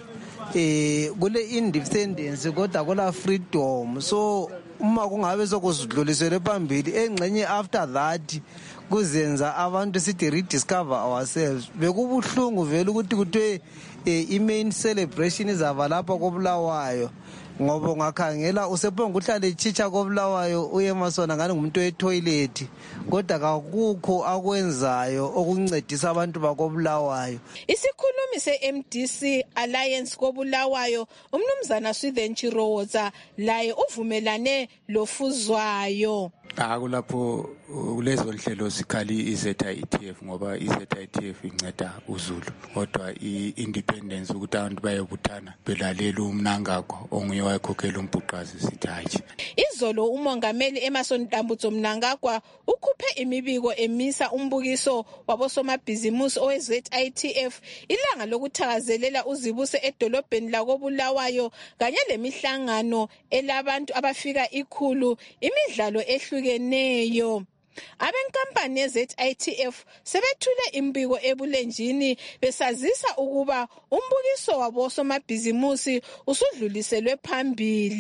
Eh kule independence kodwa kula freedom, so uma kungabe sokuzidlulisele phambili engcenye after that kuzenza abantu sithi rediscover ourselves. Bekubuhlungu vele ukuthi kuthe i-main celebration izaba lapha kobulawayo ngoba ngakhangela usephonga uhlale echicha kobulawayo uyemasona ngani ngumuntu wetoilet kodwa kakukho akwenzayo okuncedisa abantu bakobulawayo. Isikhulumi se-M D C Alliance kobulawayo umnumzana Swithen Chiroza laye uvumelane lofuzwayo. Akulapho kulezo nhlelo sikhali i-Z I T F ngoba i-Z I T F inceda uZulu, kodwa i-independence ukuthi abantu bayebuthana belalela umnangagwa onguye wayekhokhela umbhuqazi sithi hatshi. Izolo umongameli Emmerson Dambudzo Mnangagwa ukhuphe imibiko emisa umbukiso wabosomabhizimusi owe-Z I T F, ilanga lokuthakazelela uzibuse edolobheni lakobulawayo kanye lemihlangano elabantu abafika ikhulu, imidlalo ehlukeneyo. Abenkampani ye-Z I T F sebethule imbiko ebulenjini besazisa ukuba umbukiso wabosomabhizimusi usudluliselwe phambili.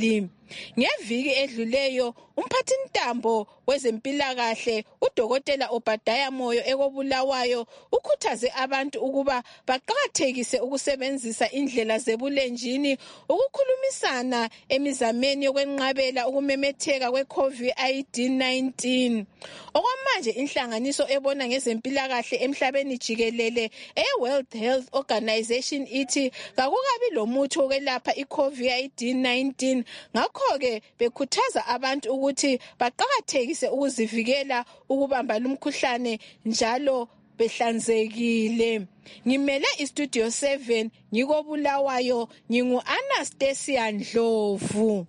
Ngeviki edluleyo umphathintambo wezempilakahle uDokotela Obadiah Moyo ekobulawayo ukhuthaze abantu ukuba baqakathekise ukusebenzisa indlela zebulenjini ukukhulumisana emizameni yokwenqabela ukumemetheka kwe-COVID nineteen. Okwamanje inhlanganiso ebona ngezempilakahle emhlabeni jikelele e-World Health Organization ithi kakukabi lomuthi wokwelapha i-COVID nineteen. Ngakho-ke bekhuthaza abantu ukuthi baqakathekise ukuzivikela ukubamba lumkhuhlane njalo behlanzekile. Ngimele iStudio seven ngikobulawayo ngingu-Anastasia Ndlovu.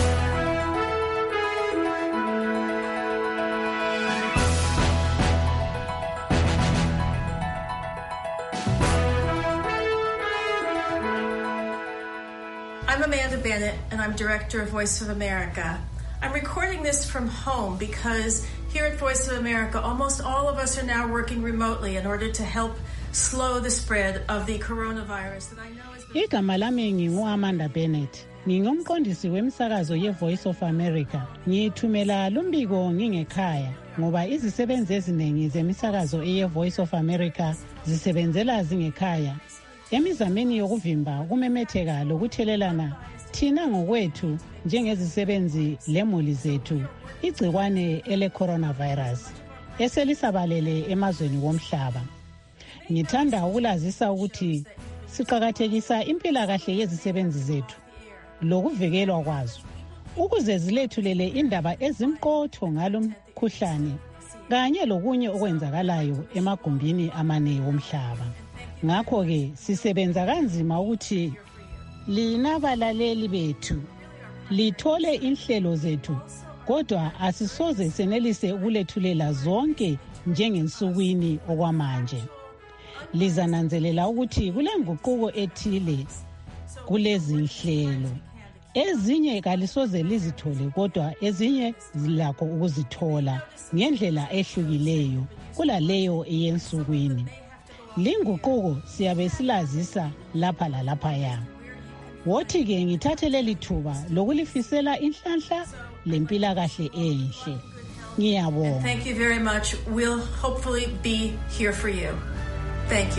I'm Amanda Bennett, and I'm director of Voice of America. I'm recording this from home because here at Voice of America, almost all of us are now working remotely in order to help slow the spread of the coronavirus that I know is the... Igama lami ngingu-Amanda Bennett. Ngingumqondisi wemsakazo ye-Voice of America. Ngithumela lumbiko ngingekhaya ngoba izisebenzi eziningi zemisakazo eye-Voice of America zisebenzela zingekhaya. Emizameni yokuvimba ukumemetheka lokuthelelana thina ngokwethu njengezisebenzi lemuli zethu igcikwane ele-coronavirus eselisabalele emazweni womhlaba. Ngithanda ukulazisa ukuthi siqakathekisa impilakahle yezisebenzi zethu lokuvikelwa kwazo ukuze zilethulele indaba ezimqotho ngalo mkhuhlane kanye lokunye okwenzakalayo emagumbini amane womhlaba. Ngakho-ke sisebenza kanzima ukuthi lina balaleli bethu lithole inhlelo zethu kodwa asisoze senelise ukulethulela zonke njengensukwini okwamanje. Lizananzelela ukuthi kulenguquko ethile kulezi nhlelo. Ezinye kalisoze lizithole kodwa ezinye zilakho ukuzithola ngendlela ehlukileyo kulaleyo eyensukwini. Linguquko siyabe silazisa lapha lalaphaya. Wothi-ke ngithathe leli thuba lokulifisela inhlanhla lempilakahle enhle. Ngiyabonga. Thank you very much. We'll hopefully be here for you. Thank you.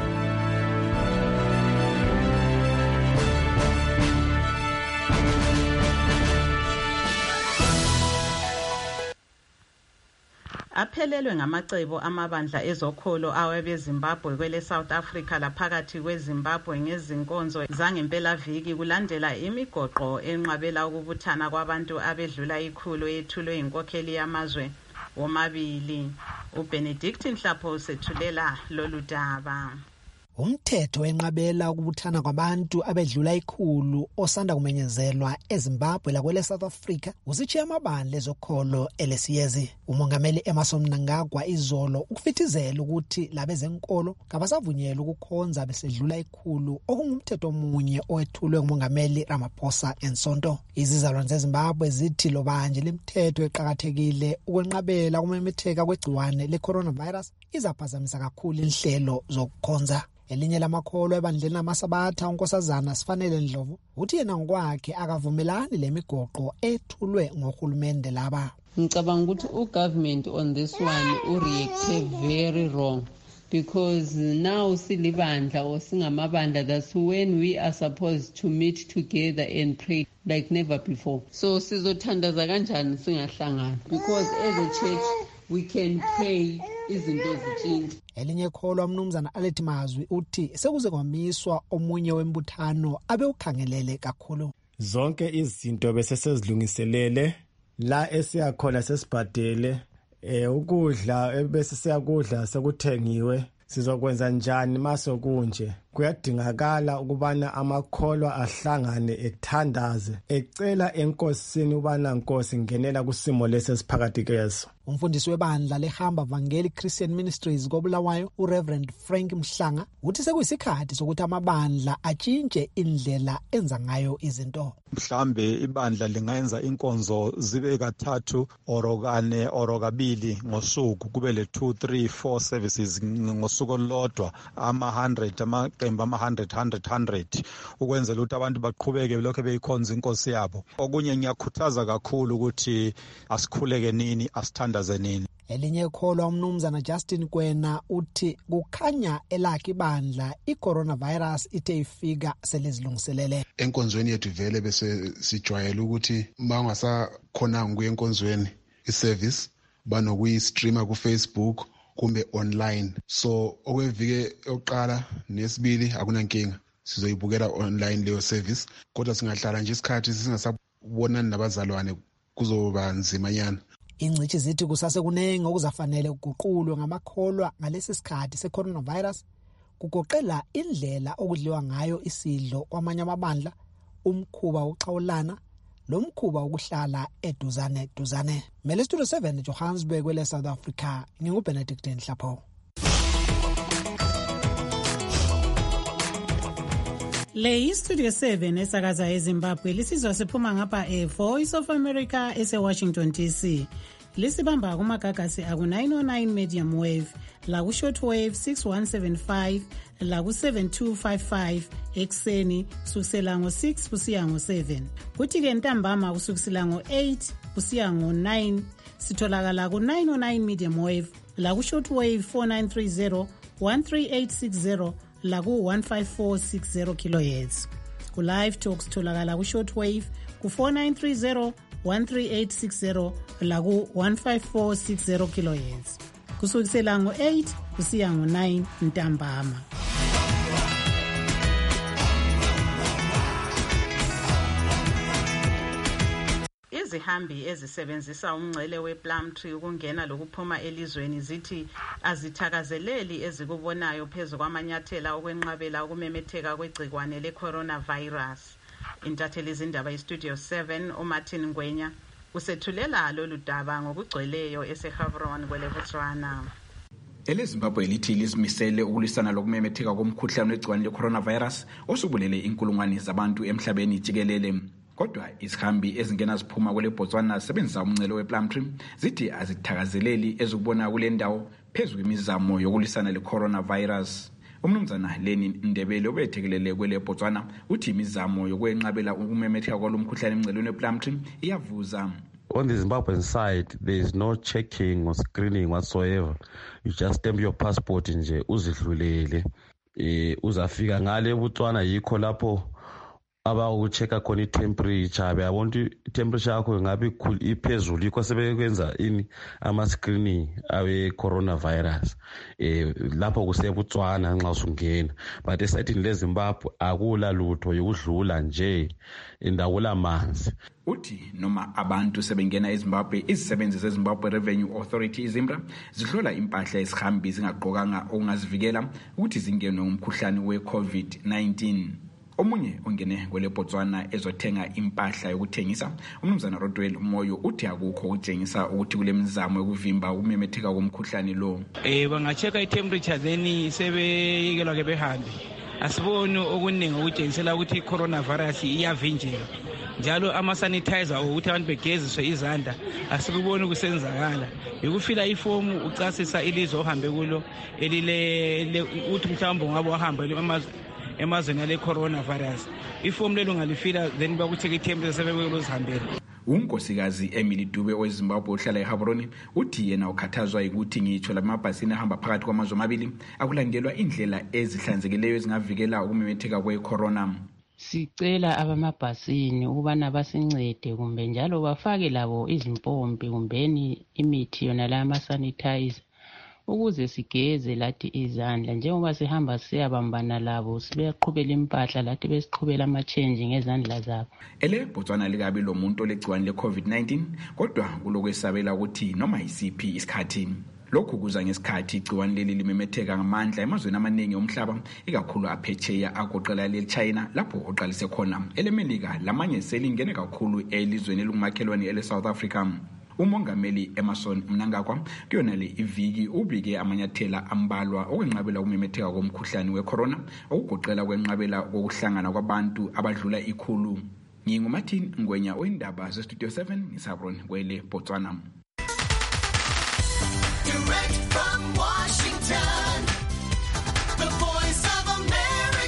Aphelelwe ngamacebo amabandla ezokholo awebeZimbabwe kwele South Africa laphakathi kweZimbabwe ngezinkonzo zangempelaviki kulandela imigoqo enqabela ukubuthana kwabantu abedlula ikhulu ethulwe inkokheli yamazwe womabili. uBenedict Nhlapho usethulela lolu daba. Umthetho wenqabela ukubuthana kwabantu abedlula ikhulu osanda kumenyezelwa eZimbabwe lakwele South Africa usitshiya amabandla ezokholo elesiyezi. Umongameli Emmerson Mnangagwa izolo ukufithizela ukuthi labezenkolo kabasavunyelwa ukukhonza besedlula ikhulu okungumthetho omunye owethulwe ngumongameli Ramaphosa ensonto. Izizalwane zeZimbabwe zithi lo banje lemthetho eqhakathekile ukwenqabela kumemetheka kwegciwane le-coronavirus izaphazamisa kakhulu inhlelo zokukhonza. Elinye lamakholwa ebandleni lamasabatha unkosazana Sifanele Ndlovu uthi yena ngokwakhe akavumelani lemigoqo ethulwe ngohulumende laba. Ngicabanga ukuthi ugovernment on this one ureacted very wrong because now silibandla or singamabandla, that's when we are supposed to meet together and pray like never before. So sizothandaza kanjani singahlangana because as a church we can pray izinto ezitshintshe. Elinye kholwa umnumzana Alethi Mazwi uthi sekuze kwamiswa omunye wembuthano abe ukhangelele kakhulu. Zonke izinto bese sezilungiselele la esiyakhona sesibhadele eh ukudla bese siyakudla sekuthengiwe. Sizokwenza njani maso kunje? Kuyadingakala ukubana amakholwa ahlangane ethandaze ecela enkosini ubana Nkosi ngenela kusimo lesesiphakathi keso. Umfundisi webandla lehamba Vangeli Christian Ministries kobulawayo uReverend Frank Mhlanga uthi sekuyisikhathi sokuthi amabandla atshintshe indlela enza ngayo izinto. Mhlambe ibandla lingayenza inkonzo zibe kathathu orokane orokabili ngosuku kube le two three four services ngosuku olodwa ama one hundred ama amaqembu ama-hundred hundred hundred ukwenzela ukuthi abantu baqhubeke lokho beyikhonza inkosi yabo. Okunye ngiyakhuthaza kakhulu ukuthi asikhuleke nini, asithandaze nini. Elinye ikholwa umnumzana Justin Kwena uthi kukhanya elakhe ibandla i-coronavirus ithe ifika selizilungiselele. Enkonzweni yethu vele bese sijwayele ukuthi bangasakhonanga kuye enkonzweni iservice banokuyi-streama ku-Facebook kumbe online. So okwevike yokuqala nesibili akunankinga, sizoyibukela online leyo service, kodwa singahlala nje isikhathi singasabonani nabazalwane kuzoba nzimanyana. Ingcithi zithi kusase kunenge okuzafanele kuguqulwe ngamakholwa ngalesi sikhathi se-coronavirus, kugoqela indlela okudliwa ngayo isidlo kwamanye amabandla, umkhuba wokuxawulana, lomkhuba wokuhlala eduzane duzane. Mele Studio seven Johannesburg kwele South Africa, nginguBenedict Nhlapho. Le Studio seven esakaza eZimbabwe lisizwa siphuma ngapha e Voice of America ese Washington D C. Lisibamba kumagagasi aku nine oh nine medium wave, la ku short wave six one seven five, la ku seven two five five ekseni kusukela ngo six kusiya ngo seven. Kuthi ke ntambama kusukela ngo eight kusiya ngo nine sitholakala ku nine oh nine medium wave, la ku short wave four nine three zero, one three eight six zero, la ku one five four six zero kilohertz. Ku live talks tholakala ku short wave ku four nine three zero, one three eight six zero, la ku one five four six zero kilohertz. Kusukela ngo eight kusiya ngo nine ntambama. Izihambi ezisebenzisa umngcele wePlumtree ukungena lokuphuma elizweni zithi azithakazeleli ezikubonayo phezu kwamanyathela okwenqabela ukumemetheka kwegcikwane le-coronavirus. Intatheli izindaba iStudio seven uMartin Ngwenya usethulela lolu daba ngokugcweleyo eseHavron kwele Botswana. EleZimbabwe lithi lizimisele ukulwisana lokumemetheka komkhuhlane wegcikwane le-coronavirus osubulele inkulungwane zabantu emhlabeni jikelele. Kodwa izihambi ezingena ziphuma kwele Botswana zisebenzisa umngcele wePlumtree zithi azithakazeleli ezikubona kule ndawo phezu kwemizamo yokulwisana le-coronavirus. Umnumzana Leni Ndebele obethekelele kwele Botswana uthi imizamo yokwenqabela ukumemetheka kwalomkhuhlane emngcelweni wePlumtree iyavuza. On the Zimbabwean side, there is no checking or screening whatsoever. You just stamp your passport nje uzidlulele. Eh uzafika ngale eBotswana yikho lapho abakuchecka khona i-temperature beyabona ukuthi i-temperature yakho ngabe iphezulu yikho sebekwenza ini ama-screening awe-coronavirus eh lapho kuseBotswana nxa usungena, but esayidini leZimbabwe akula lutho yokudlula nje indawula manzi. Uthi noma abantu sebengena eZimbabwe, izisebenzi zeZimbabwe Revenue Authority iZimbra zihlola impahla esihambi zingaqokanga okungazivikela ukuthi zingenwe ngumkhuhlane we-COVID nineteen. Omunye ongene kwele Botswana ezothenga impahla yokuthengisa, umnumzana Rodwell Moyo uthi akukho ukutshengisa ukuthi kule mizamo yokuvimba ukumemetheka komkhuhlane lo. Eh bangacheka i-temperature then sebeyikelwa ke behambe. Asiboni okuningi ukutshengisela ukuthi i-coronavirus iyavinjeka. Njalo ama-sanitizer ukuthi abantu begeziswe izandla asikuboni kusenzakala. Ukufila ifomu ucasisa ilizwe ohambe kulo elile uthi mhlawumbe ngabe wahamba amazwe emazweni ale coronavirus. Ifomu lelo ngalifila then bakucheka i-temperature sebekuzihambela. Unkosikazi Emily Dube weZimbabwe ohlala eHabroni uthi yena ukhathazwa ukuthi ngitsho lamabhasini ahamba phakathi kwamazwe amabili akulandelwa indlela ezihlanzekileyo ezingavikela ukumemetheka kwe-corona. Sicela abamabhasini ukubana basincede kumbe njalo bafake labo izimpompi kumbeni imithi yona la ama-sanitizer ukuze sigeze lathi izandla njengoba sihamba siyabambana labo sibeqhubela impahla lathi besiqhubela ama-change ngezandla zabo. Ele Botswana likabi lo muntu olegciwane le-COVID nineteen kodwa kulokwesabela ukuthi noma yisiphi isikhathi. Lokhu kuza ngesikhathi igciwane leli limemetheka ngamandla emazweni amaningi omhlaba ikakhulu aphetsheya agoqela le-China lapho oqalise khona. EleMelika lamanye selingene kakhulu elizweni elingumakhelwane ele-South Africa. Umongameli Emerson Mnangagwa kuyona le iviki ubike amanyathela ambalwa okwenqabela ukumemetheka komkhuhlane we-corona okugoqela kwenqabela kokuhlangana kwabantu abadlula ikhulu. NginguMartin Ngwenya oyindaba zeStudio seven ngisabron kwele Botswana. Direct from Washington, the Voice of America.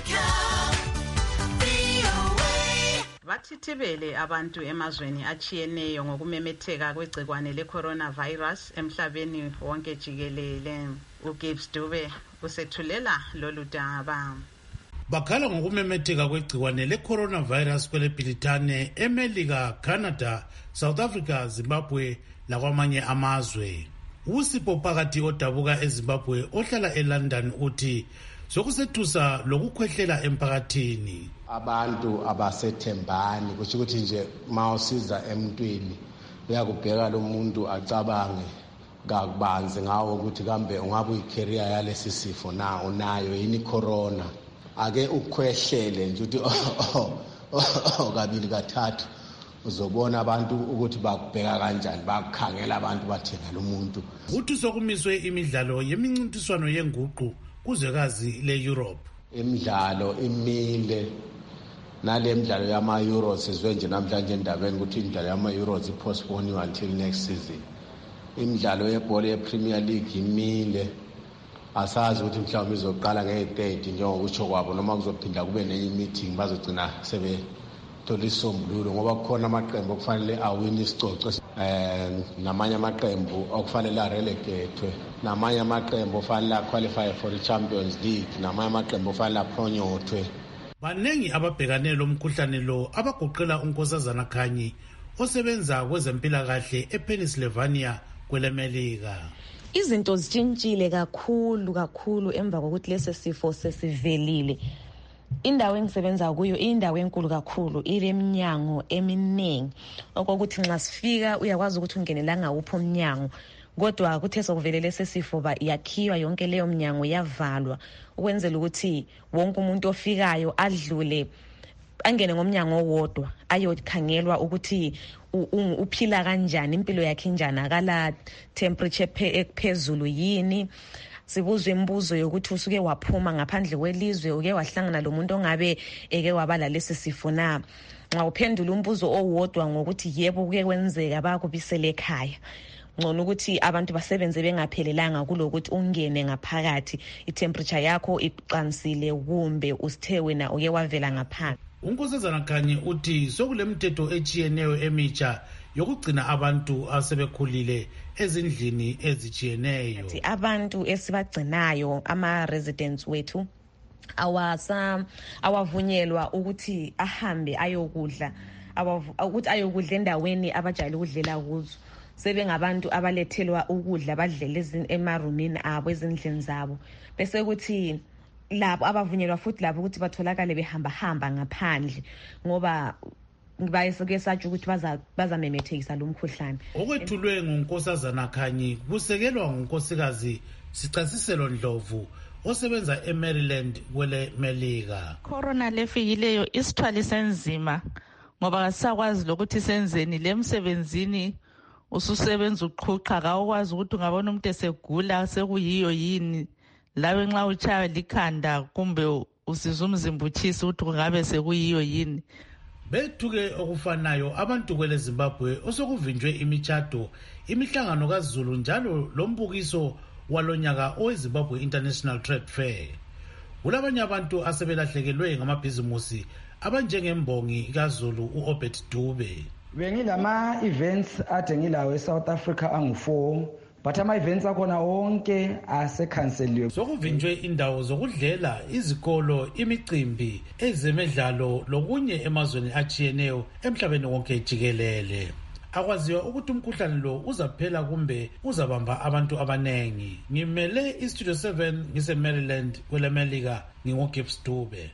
bathithibele abantu emazweni achiyeneyo ngokumemetheka kwegcikwane le-coronavirus emhlabeni wonke jikelele. uGibbs Dube usethulela lolu daba. Bakhala ngokumemetheka kwegcikwane le-coronavirus kwele Bhilithane, eMelika, Canada, South Africa, Zimbabwe lakwamanye amazwe. Usipho phakathi odabuka eZimbabwe ohlala eLondon uthi sokusethusa lokukhwehlela emphakathini. Abantu abasethembani kusho ukuthi nje mawusiza emntwini uyakubheka lo muntu acabange kakubanzi ngawo ukuthi kambe ungabe uyicarrier yalesi sifo na unayo yini corona. Ake ukukhwehlele nje uthi kabili kathathu uzobona abantu ukuthi bakubheka kanjani, bakukhangela abantu bathenga lo muntu. Uthi sokumiswe imidlalo yemincintiswano yenguqu kuzwekazi le-Europe. Imidlalo imile nale midlalo yama-Euros sizwe nje namhlanje endabeni ukuthi imidlalo yama-Euros ipostponiwe until next season. Imidlalo yebhola ye-Premier League imile, asazi ukuthi mhlawumbe izoqala nge-thirty njengokutsho kwabo noma kuzophinda kube nenye meeting bazogcina sebe thola isombululo ngoba kukhona amaqembu okufanele awine isicoco eh namanye amaqembu okufanele arelegate, namanye amaqembu ofanele qualify for the Champions League, namanye amaqembu ofanele apronyothwe. Banengi ababhekane lo mkhuhlane lo abagoqela uNkosazana Khanyi osebenza kwezempilakahle ePennsylvania kwelemelika. Izinto zitshintshile kakhulu kakhulu emva kokuthi lesi sifo sesivelile. Indawo engisebenza kuyo indawo enkulu kakhulu, ireminyango eminingi okokuthi nxa sifika uyakwazi ukuthi ungenelanga upho umnyango, kodwa kuthe sokuvele lesi sifo ba yakhiwa yonke leyo mnyango yavalwa ukwenzela ukuthi wonke umuntu ofikayo adlule angene ngomnyango owodwa ayokhangelwa ukuthi uphila kanjani, impilo yakhe injani, akala temperature ephezulu yini. Sibuzwe imibuzo yokuthi usuke waphuma ngaphandle kwelizwe uke wahlangana lomuntu ongabe eke wabala lesi sifo na. Nxa uphendula umbuzo owodwa ngokuthi yebo kuke kwenzeka bakubisele ekhaya, ngcono ukuthi abantu basebenze bengaphelelanga kulokuthi ungene ngaphakathi itemperature yakho iqansile kumbe usithe wena uke wavela ngaphandle. uNkosazana Khanyi uthi sokulemthetho echiyeneyo emitsha yokugcina abantu asebekhulile ezindlini ezichiyeneyo. Abantu esibagcinayo ama residents wethu awasa awavunyelwa ukuthi ahambe ayokudla ukuthi ayokudla endaweni abajayele ukudlela kuzo. Sebengabantu abalethelwa ukudla badlele emarumini abo ezindlini zabo, bese ukuthi labo abavunyelwa futhi labo ukuthi batholakale behamba hamba ngaphandle ngoba bayisuke sathi ukuthi baza bazamemethekisa lo mkhuhlane. Okwethulwe nguNkosazana Khanyi kusekelwa ngunkosikazi Sicasiselo Ndlovu osebenza eMaryland kwele Melika. Corona lefikileyo isithwalise nzima ngoba asakwazi lokuthi senzeni lemsebenzini ususebenza uqhuqa kawukwazi ukuthi ungabona umuntu esegula sekuyiyo yini, lawe nxa utshaya likhanda kumbe usizwa umzimba utshisa ukuthi kungabe sekuyiyo yini. Bethuke okufanayo abantu kwele Zimbabwe osokuvinjwe imitshato, imihlangano kaZulu njalo lombukiso walonyaka oweZimbabwe International Trade Fair. Kulabanye abantu asebelahlekelwe ngamabhizimusi abanjengembongi kaZulu uObert Dube. Bengilama events ade ngilawo eSouth Africa angu four, but ama events akhona onke asekhanseliwe. Sokuvinjwe indawo zokudlela, izikolo, imicimbi, ezemidlalo lokunye emazweni achiyeneyo emhlabeni wonke jikelele. Akwaziwa ukuthi umkhuhlane lo uzaphela kumbe uzabamba abantu abanengi. Ngimele iStudio seven ngise Maryland kwele Melika ngingoGibbs Dube.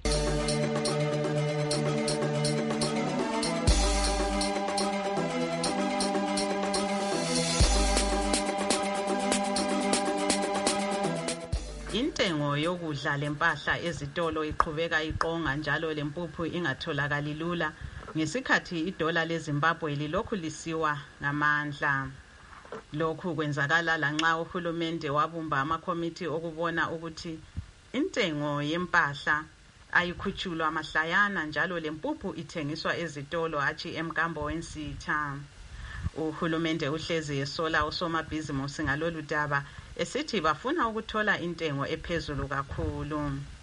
Intengo yokudla lempahla ezitolo iqhubeka iqonga njalo lempuphu ingatholakali lula ngesikhathi idola leZimbabwe lilokhu lisiwa ngamandla. Lokhu kwenzakala lanxa uhulumende wabumba amakomiti okubona ukuthi intengo yempahla ayikhutshulwa amahlayana njalo lempuphu ithengiswa ezitolo hatshi emkambo wensitha. Uhulumende uhlezi esola usomabhizimusi ngalolu daba esithi bafuna ukuthola intengo ephezulu kakhulu.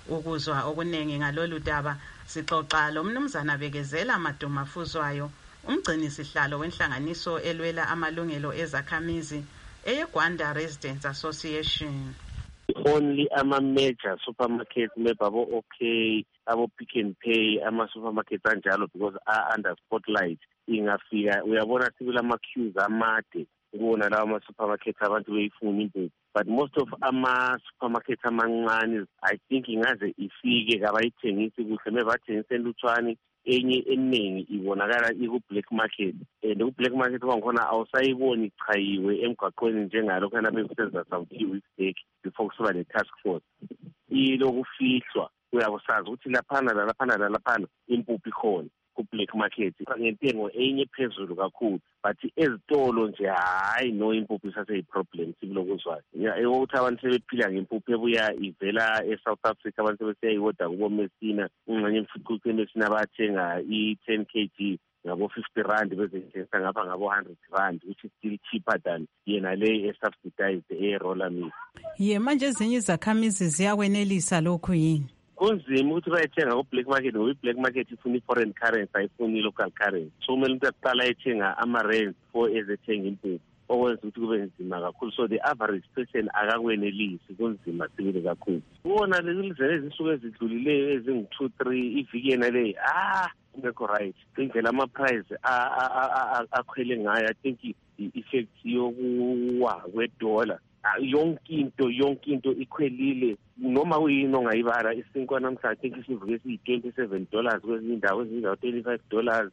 Ukuzwa okuningi ngalolu daba sixoxa lo mnumzana Bekezela Madumafuzwayo, umgcini sihlalo wenhlanganiso elwela amalungelo ezakhamizi eyeGwanda Residents Association. Only ama major supermarkets maybe abo okay, abo Pick n Pay, ama supermarkets anjalo because are under spotlight. Ingafika uyabona sibula ama queues amade ukubona lawa ama supermarkets abantu beyifuna impuphu. But most of ama supermarkets amancane I think ingaze ifike kabayithengisi kuhle mebathengise lutshwane enye eningi ibonakala iku black market. And ku black market kwakhona awusayiboni ichayiwe emgwaqweni njengalo kana besenza some few weeks back before kusuka le task force. Ilokufihlwa uyakusazi ukuthi laphana la laphana la laphana impuphu ikhona ku black market ngentengo enye phezulu kakhulu, but ezitolo nje hayi no impuphu isase iproblem sibulokuzwayo. Ukuthi abantu sebephila ngempuphu ebuya ivela eSouth Africa, abantu beseyiwoda kubo Messina, ungxenye emfukuceni Messina bathenga i ten kilograms ngabo fifty rand bezethengisa ngapha ngabo one hundred rand, which is still cheaper than yena le esubsidized e roller mill. Ye manje ezinye izakhamizi ziyakwenelisa lokhu yini? Kunzima ukuthi bayethenga ku black market ngoba i black market ifuna foreign currency ayifuni local currency. So kumele umuntu aqala ethenga ama rand for ezethenga impuphu, okwenza ukuthi kube nzima kakhulu. So the average person akakwenelisi, kunzima sibili kakhulu. Ubona lezizwe ezisuke ezidlulileyo ezingu two three iviki yena le ah ngekho right. Indlela ama price akhwele ngayo I think i-effect yokuwa kwe-dollar yonke into yonke into ikhwelile noma uyini ongayibala isinkwa namhla I think isivuke siyi twenty-seven dollars kwezinye indawo ezinye indawo twenty-five dollars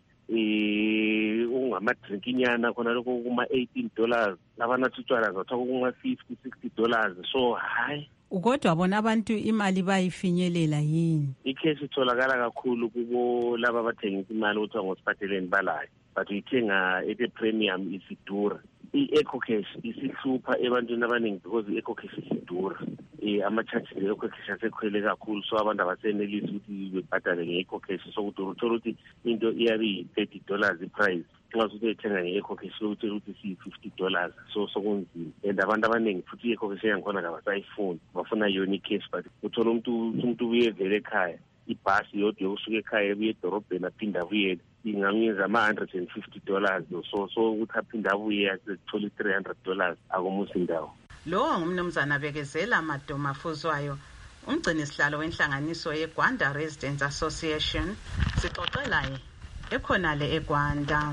eh ungama drinkinyana khona lokho kuma eighteen dollars labanathi utshwala zothoka kuma fifty sixty dollars. So hayi ukodwa bona abantu imali bayifinyelela yini? Ikheshi itholakala kakhulu kubo laba abathengisa imali ukuthi ngosiphatheleni balayo, but uyithenga ete premium isidura. I-eco cash isihlupha ebantwini abaningi because i-eco cash isidura. Eh ama-charges e-eco cash asekhwele kakhulu, so abantu abasenelisi ukuthi bebhadale nge-eco cash. So uthola ukuthi into iyabe yi-thirty dollars i-price, nxa usuthi uyithenga nge-eco cash uthola ukuthi siyi-fifty dollars. So sokunzima, and abantu abaningi futhi i-eco cash yangikhona kabasayifuni, bafuna yona i-cash. But uthola umuntu umuntu ubuye vele ekhaya ibhasi yodwa yokusuka ekhaya ebuye edorobheni aphinda abuyele ingamyenza ama one hundred fifty dollars. So so ukuthi aphinda abuye athola three hundred dollars akumusa indawo. Lo ngumnumzana Bekezela Madumafuzwayo, umgcini sihlalo wenhlanganiso yeGwanda Residents Association, sixoxela ekhona le eGwanda.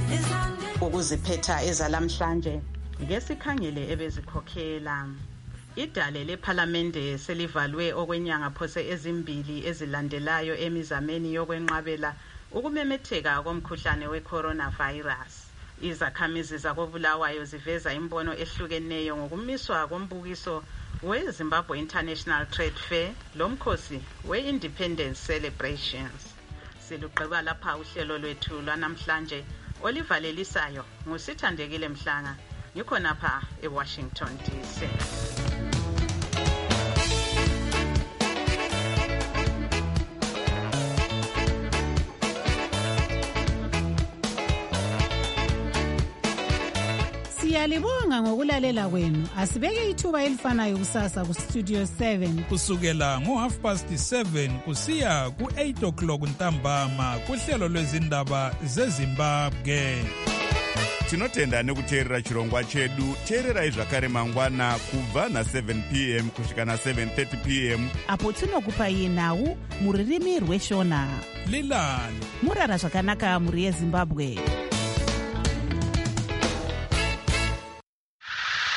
Ukuziphetha ezalamhlanje ngeke sikhangele ebezikhokhela. Idale lephalamende selivalwe okwenyanga phose ezimbili ezilandelayo emizameni yokwenqabela ukumemetheka komkhuhlane we-coronavirus. Izakhamizi zakoBulawayo ziveza imbono ehlukeneyo ngokumiswa kombukiso we-Zimbabwe International Trade Fair lomkhosi we-Independence Celebrations. Siluqeba lapha uhlelo lwethu lwanamhlanje olivalelisayo nguSithandekile Mhlanga, ngikhonapha eWashington D C. Siyalibonga ngokulalela kwenu. Asibeke ithuba elifanayo kusasa ku Studio seven kusukela ngo half past seven kusiya ku eight o'clock ntambama kuhlelo lwezindaba zeZimbabwe. Tinotenda nekuteerera chirongwa chedu. Teererai zvakare mangwana kubva na seven p m kusvika na seven thirty p m apo tinokupai nhau muririmi rweshona. Lilani murara zvakanaka muri yeZimbabwe.